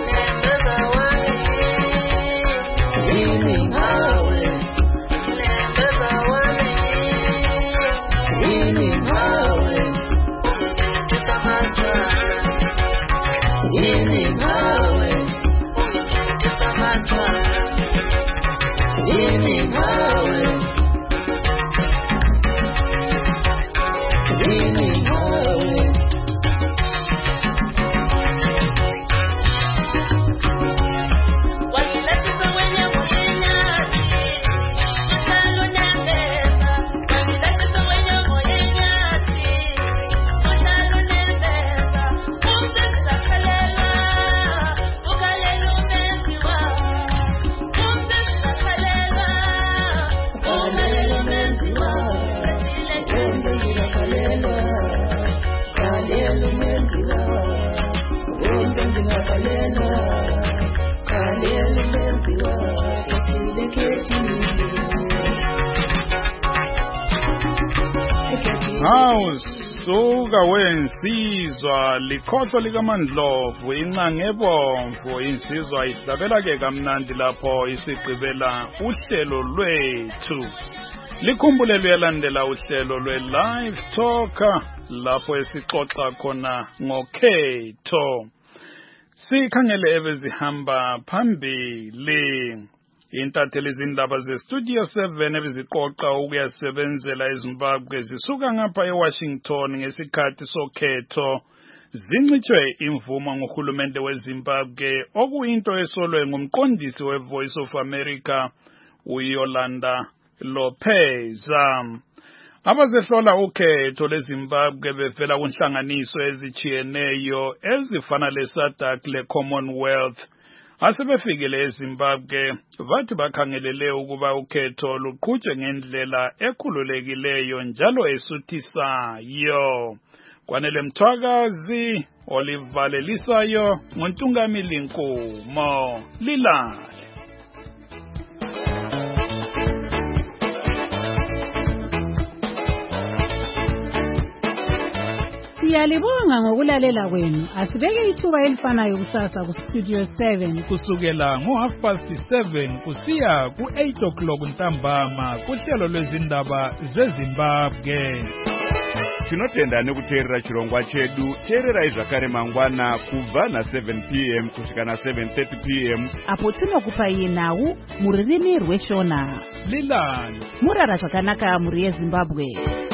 Hawu suka wensizwa likhohlo likaMandlovu incange ebomvu insizwa ihlabela ke kamnandi lapho isigqibela uhlelo lwethu. Likhumbule luyalandela uhlelo lwe-Live Talker lapho esixoxa khona ngokhetho. Sikhangele ebezihamba phambili. Intatheli izindaba ze-Studio seven ebiziqoqa ukuyasebenzela eZimbabwe zisuka ngapha eWashington ngesikhathi sokhetho zincitshwe imvumo ngohulumende weZimbabwe okuyinto esolwe ngumqondisi we-Voice of America uYolanda Lopez. Abazehlola ukhetho leZimbabwe bevela kunhlanganiso ezijiyeneyo ezifana leSADC leCommonwealth asebefikile eZimbabwe bathi bakhangelele ukuba ukhetho luqhutshwe ngendlela ekhululekileyo njalo esuthisayo. Kwanele Mthwakazi, Oliver Lelisayo, nguNtungamili Nkumo, Lilale. Siyalibonga ngokulalela kwenu. Asibeke ithuba elifanayo kusasa ku Studio seven kusukela ngo half past seven kusiya ku eight o'clock ntambama kuhlelo lwezindaba zeZimbabwe. Tinotenda nekuteerera chirongwa chedu. Teererai zvakare mangwana kubva na seven p m kusvika na seven thirty p m apo tinokupai nhau mururimi rweshona. Lilani murara zvakanaka muri yeZimbabwe.